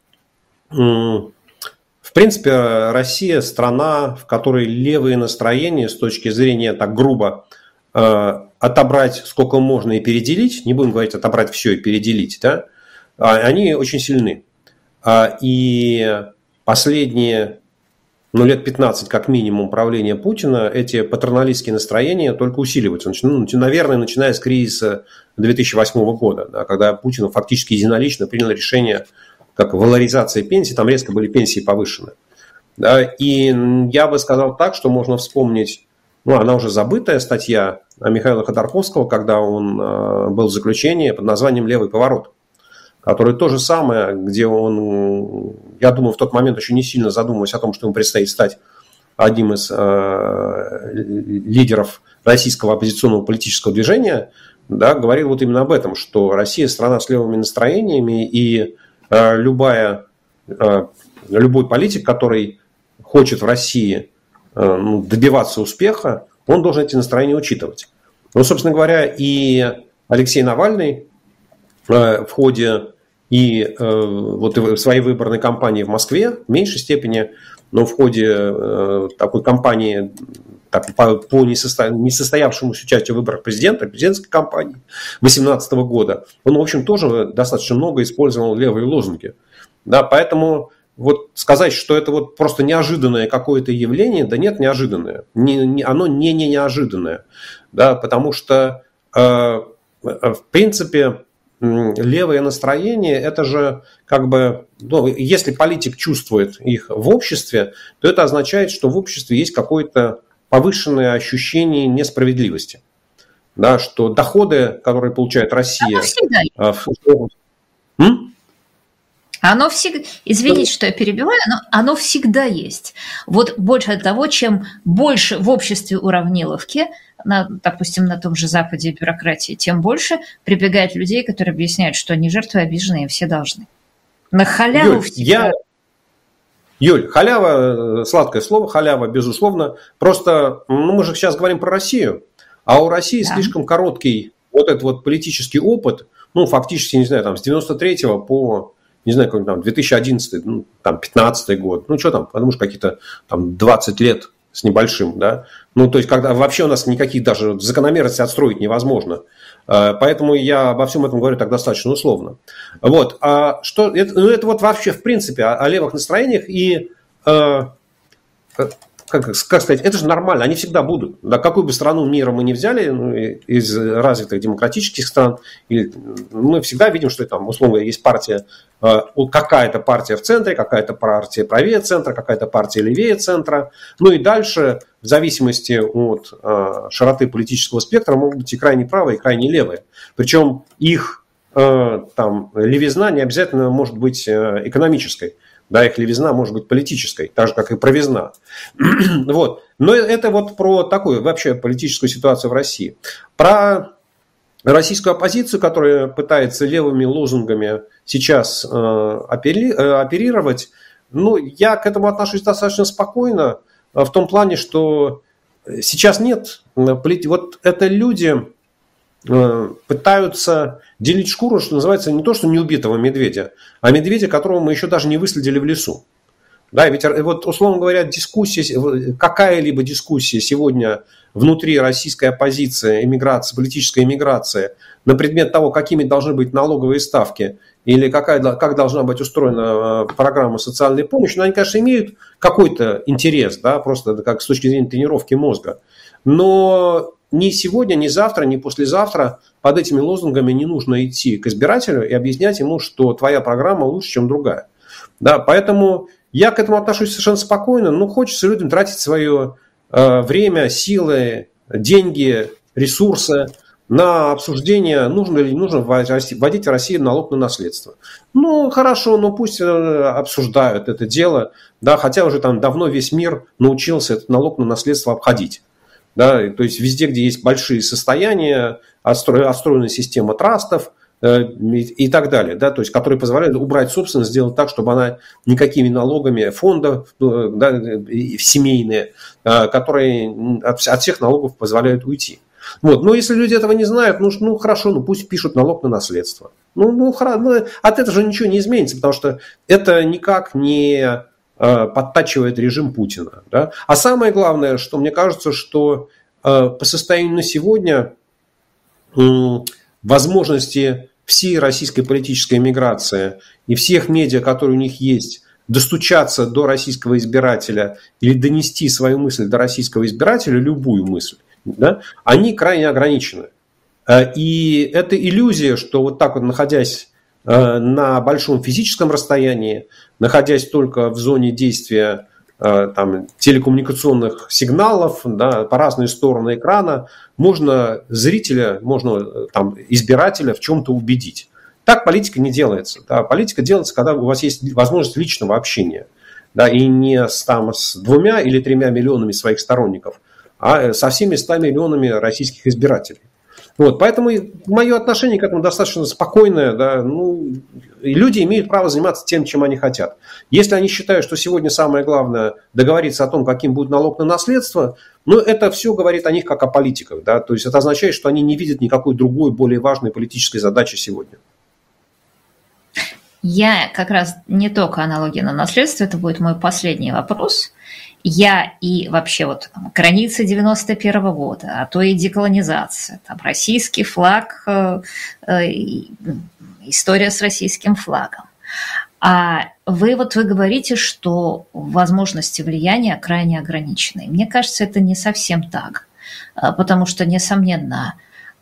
Speaker 2: в принципе, Россия – страна, в которой левые настроения с точки зрения, так грубо, отобрать сколько можно и переделить, не будем говорить отобрать все и переделить, да, они очень сильны. И последние лет 15 как минимум правления Путина эти патерналистские настроения только усиливаются. Наверное, начиная с кризиса 2008 года, да, когда Путин фактически единолично принял решение как валоризация пенсий, там резко были пенсии повышены. Да, и я бы сказал так, что можно вспомнить, она уже забытая статья Михаила Ходорковского, когда он был в заключении под названием «Левый поворот», который то же самое, где он, я думаю, в тот момент еще не сильно задумываясь о том, что ему предстоит стать одним из лидеров российского оппозиционного политического движения, да, говорил вот именно об этом, что Россия страна с левыми настроениями, и любой политик, который хочет в России добиваться успеха, он должен эти настроения учитывать. Ну, собственно говоря, и Алексей Навальный в ходе и вот в своей выборной кампании в Москве в меньшей степени, но в ходе такой кампании по несостоявшемуся участию в выборах президентской кампании 2018 года, он, в общем, тоже достаточно много использовал левые лозунги. Да, поэтому вот сказать, что это вот просто неожиданное какое-то явление, да нет, неожиданное. Оно не неожиданное. Да, потому что, в принципе, левое настроение, это же как бы, ну, если политик чувствует их в обществе, то это означает, что в обществе есть какое-то повышенное ощущение несправедливости. Да, что доходы, которые получает Россия...
Speaker 1: Оно всегда, извините, что я перебиваю, но оно всегда есть. Вот больше того, чем больше в обществе уравниловки, допустим, на том же Западе бюрократии, тем больше прибегает людей, которые объясняют, что они жертвы обиженные, все должны. На халяву всегда...
Speaker 2: Юль, халява, сладкое слово, халява, безусловно. Просто мы же сейчас говорим про Россию, а у России слишком короткий вот этот вот политический опыт, ну, фактически, не знаю, там, с 93-го по... не знаю, какой там 2011, ну, там 15 год, ну что там, потому что какие-то там 20 лет с небольшим, да, ну то есть когда вообще у нас никаких даже закономерностей отстроить невозможно, поэтому я обо всем этом говорю так достаточно условно. Вот, а что, это вот вообще в принципе о левых настроениях и, как сказать, это же нормально, они всегда будут. Да, какую бы страну мира мы ни взяли, ну, из развитых демократических стран, мы всегда видим, что там, условно, есть партия, какая-то партия в центре, какая-то партия правее центра, какая-то партия левее центра. Ну и дальше, в зависимости от широты политического спектра, могут быть и крайне правые, и крайне левые. Причем их там, левизна не обязательно может быть экономической. Да, их левизна может быть политической, так же, как и правизна. Вот. Но это вот про такую вообще политическую ситуацию в России. Про российскую оппозицию, которая пытается левыми лозунгами сейчас оперировать, ну, я к этому отношусь достаточно спокойно, в том плане, что сейчас нет. Вот это люди пытаются делить шкуру, что называется, не то, что неубитого медведя, а медведя, которого мы еще даже не выследили в лесу. Да, ведь вот, условно говоря, какая-либо дискуссия сегодня внутри российской оппозиции, политической эмиграции на предмет того, какими должны быть налоговые ставки или как должна быть устроена программа социальной помощи, ну, они, конечно, имеют какой-то интерес, да, просто как с точки зрения тренировки мозга. Но ни сегодня, ни завтра, ни послезавтра под этими лозунгами не нужно идти к избирателю и объяснять ему, что твоя программа лучше, чем другая. Да, поэтому я к этому отношусь совершенно спокойно. Ну, хочется людям тратить свое время, силы, деньги, ресурсы на обсуждение, нужно или не нужно вводить в Россию налог на наследство. Ну, хорошо, ну пусть обсуждают это дело, да, хотя уже там давно весь мир научился этот налог на наследство обходить. Да, то есть везде, где есть большие состояния, отстроена система трастов и так далее, да, то есть, которые позволяют убрать собственность, сделать так, чтобы она никакими налогами фондов, да, семейные, которые от всех налогов позволяют уйти. Вот. Но если люди этого не знают, ну хорошо, ну пусть пишут налог на наследство. Ну, от этого же ничего не изменится, потому что это никак не подтачивает режим Путина. Да? А самое главное, что мне кажется, что по состоянию на сегодня возможности всей российской политической эмиграции и всех медиа, которые у них есть, достучаться до российского избирателя или донести свою мысль до российского избирателя, любую мысль, да, они крайне ограничены. И это иллюзия, что вот так вот, находясь на большом физическом расстоянии, находясь только в зоне действия там, телекоммуникационных сигналов, да, по разные стороны экрана, можно зрителя, можно там, избирателя в чем-то убедить. Так политика не делается. Да. Политика делается, когда у вас есть возможность личного общения. Да, и не с 2 или 3 миллионами своих сторонников, а со всеми 100 миллионами российских избирателей. Вот, поэтому мое отношение к этому достаточно спокойное. Да, и люди имеют право заниматься тем, чем они хотят. Если они считают, что сегодня самое главное договориться о том, каким будет налог на наследство, это все говорит о них как о политиках. Да, то есть это означает, что они не видят никакой другой, более важной политической задачи сегодня.
Speaker 1: Я как раз не только аналогия на наследство, это будет мой последний вопрос. Я и вообще вот границы 91-го года, а то и деколонизация, там российский флаг, история с российским флагом. А вы говорите, что возможности влияния крайне ограничены. Мне кажется, это не совсем так, потому что, несомненно,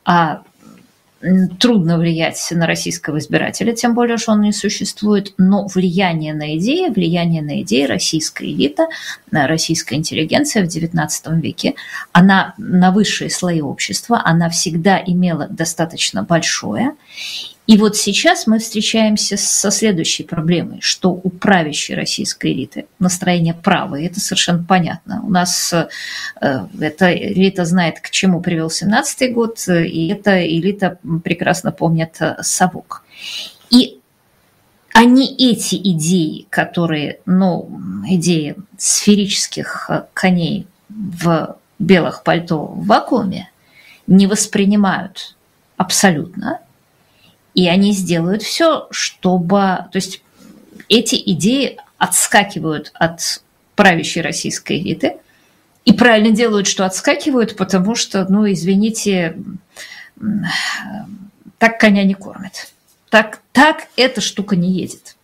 Speaker 1: трудно влиять на российского избирателя, тем более, что он не существует, но влияние на идеи российская элита, российская интеллигенция в XIX веке, она на высшие слои общества, она всегда имела достаточно большое. И вот сейчас мы встречаемся со следующей проблемой, что у правящей российской элиты настроение правое, это совершенно понятно. У нас эта элита знает, к чему привел 17-й год, и эта элита прекрасно помнит совок. И они эти идеи, которые, идеи сферических коней в белых пальто в вакууме, не воспринимают абсолютно. И они сделают все, чтобы... То есть эти идеи отскакивают от правящей российской элиты и правильно делают, что отскакивают, потому что, извините, так коня не кормят. Так эта штука не едет.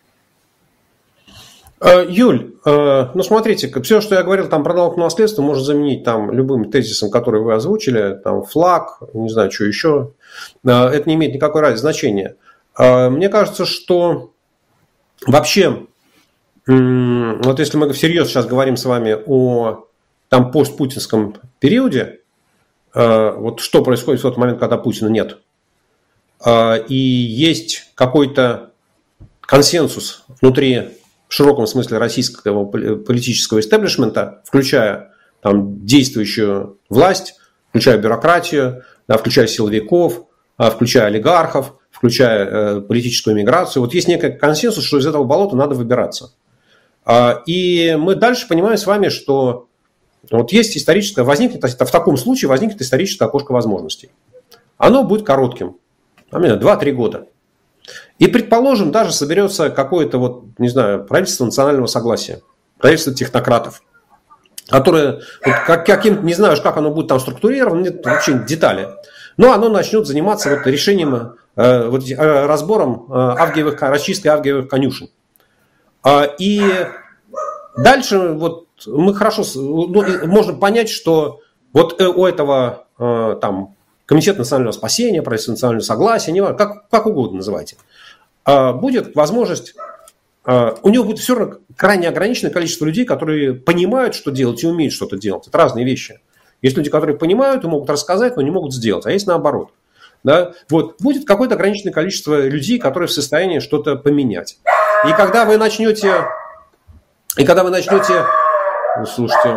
Speaker 2: Юль, смотрите, все, что я говорил там про налог на наследство, можно заменить там любым тезисом, который вы озвучили, там флаг, не знаю, что еще. Это не имеет никакой значения. Мне кажется, что вообще, вот если мы всерьез сейчас говорим с вами о там постпутинском периоде, вот что происходит в тот момент, когда Путина нет, и есть какой-то консенсус внутри, в широком смысле, российского политического истеблишмента, включая там действующую власть, включая бюрократию, да, включая силовиков, включая олигархов, включая политическую миграцию. Вот есть некий консенсус, что из этого болота надо выбираться. И мы дальше понимаем с вами, что вот есть в таком случае возникнет историческое окошко возможностей. Оно будет коротким, 2-3 года. И, предположим, даже соберется какое-то, правительство национального согласия, правительство технократов, которое, не знаю, как оно будет там структурировано, нет вообще детали, но оно начнет заниматься решением, разбором расчисткой авгиевых конюшен. И дальше мы хорошо можно понять, что у этого там Комитет национального спасения, правительство национального согласия, неважно, как угодно называйте, будет возможность, у него будет все равно крайне ограниченное количество людей, которые понимают, что делать, и умеют что-то делать. Это разные вещи. Есть люди, которые понимают и могут рассказать, но не могут сделать, а есть наоборот. Да? Будет какое-то ограниченное количество людей, которые в состоянии что-то поменять. И когда вы начнете... Слушайте,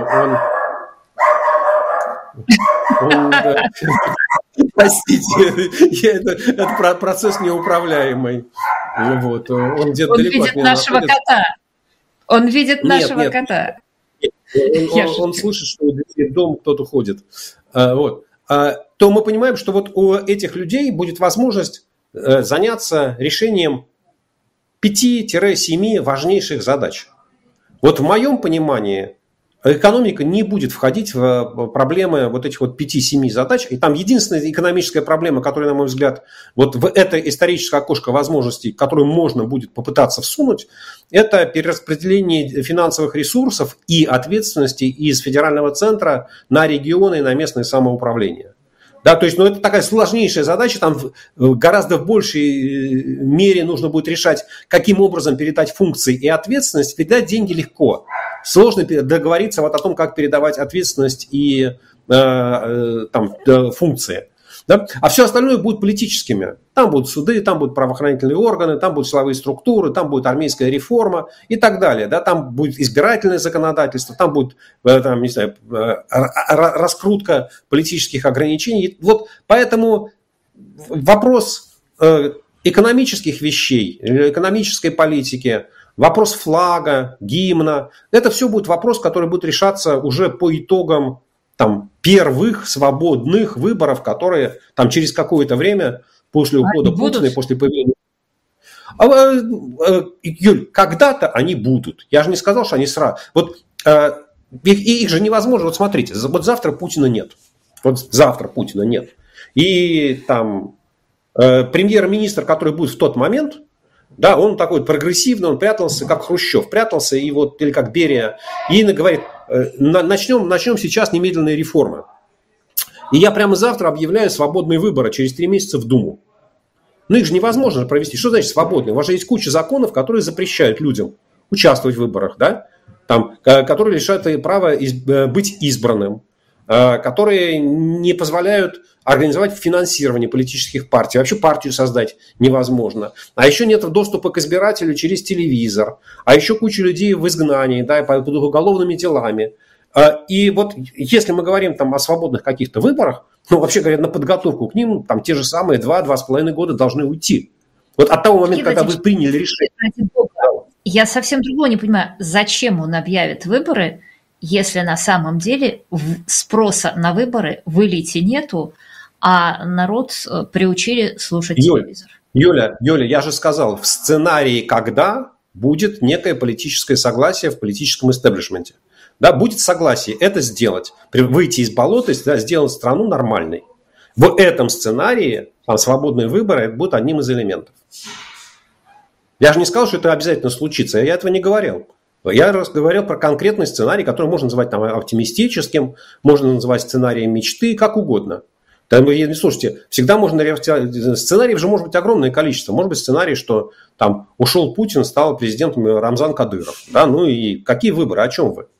Speaker 2: простите, это процесс неуправляемый. Он где-то далеко от меня находится.
Speaker 1: Он видит нашего кота.
Speaker 2: Он слышит, что в дом кто-то ходит. То мы понимаем, что у этих людей будет возможность заняться решением 5-7 важнейших задач. В моем понимании экономика не будет входить в проблемы этих 5-7 задач. И там единственная экономическая проблема, которая, на мой взгляд, в это историческое окошко возможностей, которую можно будет попытаться всунуть, это перераспределение финансовых ресурсов и ответственности из федерального центра на регионы и на местное самоуправление. Да, то есть, это такая сложнейшая задача, там гораздо в большей мере нужно будет решать, каким образом передать функции и ответственность. Передать деньги легко. сложно договориться вот о том, как передавать ответственность и функции. Да? А все остальное будет политическими. Там будут суды, там будут правоохранительные органы, там будут силовые структуры, там будет армейская реформа и так далее. Да? Там будет избирательное законодательство, там будет раскрутка политических ограничений. Вот поэтому вопрос экономических вещей, экономической политики, вопрос флага, гимна, это все будет вопрос, который будет решаться уже по итогам первых свободных выборов, которые через какое-то время после ухода Путина и после появления... Юль, когда-то они будут. Я же не сказал, что они сразу... Вот их же невозможно... Вот смотрите, вот завтра Путина нет. Вот завтра Путина нет. И премьер-министр, который будет в тот момент, да, он такой прогрессивный, он прятался, как Хрущев прятался, или как Берия, и говорит, начнем сейчас немедленные реформы. И я прямо завтра объявляю свободные выборы через 3 месяца в Думу. Их же невозможно провести. Что значит свободные? У вас же есть куча законов, которые запрещают людям участвовать в выборах, да? Которые лишают права быть избранным, которые не позволяют организовать финансирование политических партий. Вообще партию создать невозможно. А еще нет доступа к избирателю через телевизор. А еще куча людей в изгнании, да, под уголовными делами. И вот если мы говорим о свободных каких-то выборах, вообще говоря, на подготовку к ним те же самые 2-2,5 года должны уйти. Вот от того момента, когда вы приняли решение.
Speaker 1: Я совсем другого не понимаю, зачем он объявит выборы, если на самом деле спроса на выборы в элите нету, а народ приучили слушать телевизор.
Speaker 2: Юля, я же сказал, в сценарии, когда будет некое политическое согласие в политическом истеблишменте. Да, будет согласие это сделать, выйти из болота, сделать страну нормальной. В этом сценарии свободные выборы будут одним из элементов. Я же не сказал, что это обязательно случится, я этого не говорил. Я говорил про конкретный сценарий, который можно называть оптимистическим, можно называть сценарием мечты, как угодно. Слушайте, всегда можно... Сценариев же может быть огромное количество. Может быть сценарий, что ушел Путин, стал президентом Рамзан Кадыров. Да? И какие выборы, о чем вы?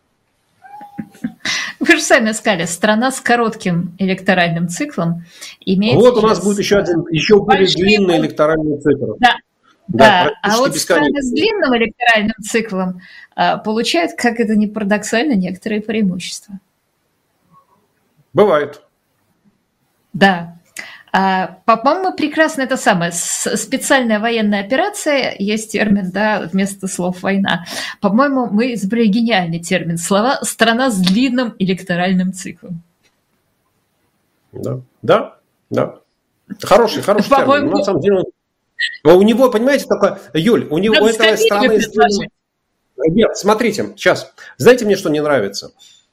Speaker 1: Вы же сами сказали, страна с коротким электоральным циклом имеет...
Speaker 2: Вот у нас будет еще более длинный электоральный цикл.
Speaker 1: Да, а вот страны с длинным электоральным циклом получают, как это ни парадоксально, некоторые преимущества.
Speaker 2: Бывает.
Speaker 1: Да. По-моему, прекрасно это самое. Специальная военная операция, есть термин, да, вместо слов «война». По-моему, мы изобрели гениальный термин. Слова «страна с длинным электоральным циклом».
Speaker 2: Да. Хороший термин. На самом деле, у него, понимаете, такое... Юль, у него этого страны... Нет, смотрите, сейчас. Знаете, мне что не нравится?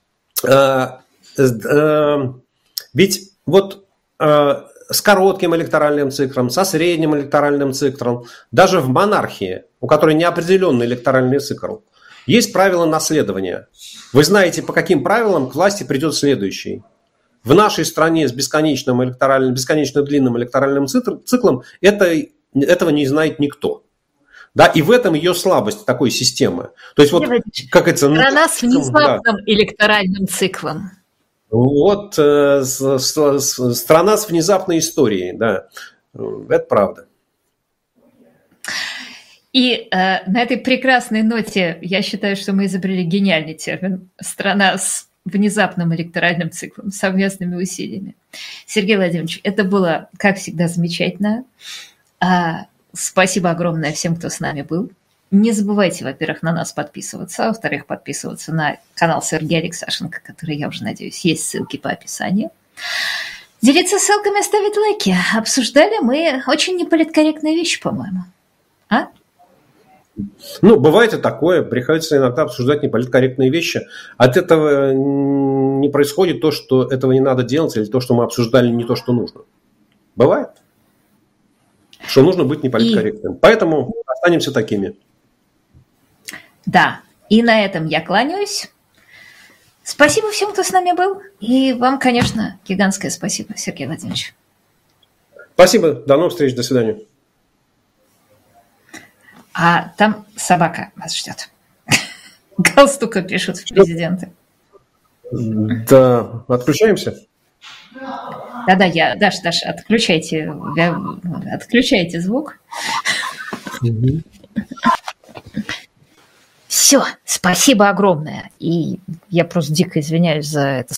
Speaker 2: Ведь вот... с коротким электоральным циклом, со средним электоральным циклом, даже в монархии, у которой неопределенный электоральный цикл, есть правила наследования. Вы знаете, по каким правилам к власти придет следующий. В нашей стране с бесконечно длинным электоральным циклом этого не знает никто. Да, и в этом ее слабость такой системы. То есть вот, как это...
Speaker 1: Страна с внезапным электоральным циклом.
Speaker 2: Вот страна с внезапной историей, да, это правда.
Speaker 1: И на этой прекрасной ноте я считаю, что мы изобрели гениальный термин «страна с внезапным электоральным циклом», совместными усилиями. Сергей Владимирович, это было, как всегда, замечательно. Спасибо огромное всем, кто с нами был. Не забывайте, во-первых, на нас подписываться, а во-вторых, подписываться на канал Сергея Алексашенко, который, я уже надеюсь, есть ссылки по описанию. Делиться ссылками, ставить лайки. Обсуждали мы очень неполиткорректные вещи, по-моему. А?
Speaker 2: Бывает и такое. Приходится иногда обсуждать неполиткорректные вещи. От этого не происходит то, что этого не надо делать, или то, что мы обсуждали, не то, что нужно. Бывает. Что нужно быть неполиткорректным. Поэтому останемся такими.
Speaker 1: Да, и на этом я кланяюсь. Спасибо всем, кто с нами был. И вам, конечно, гигантское спасибо, Сергей Владимирович.
Speaker 2: Спасибо, до новых встреч, до свидания.
Speaker 1: А там собака вас ждет. галстука пишут в президенты.
Speaker 2: Да, отключаемся?
Speaker 1: Да-да, Даш, отключайте звук. Все, спасибо огромное. И я просто дико извиняюсь за это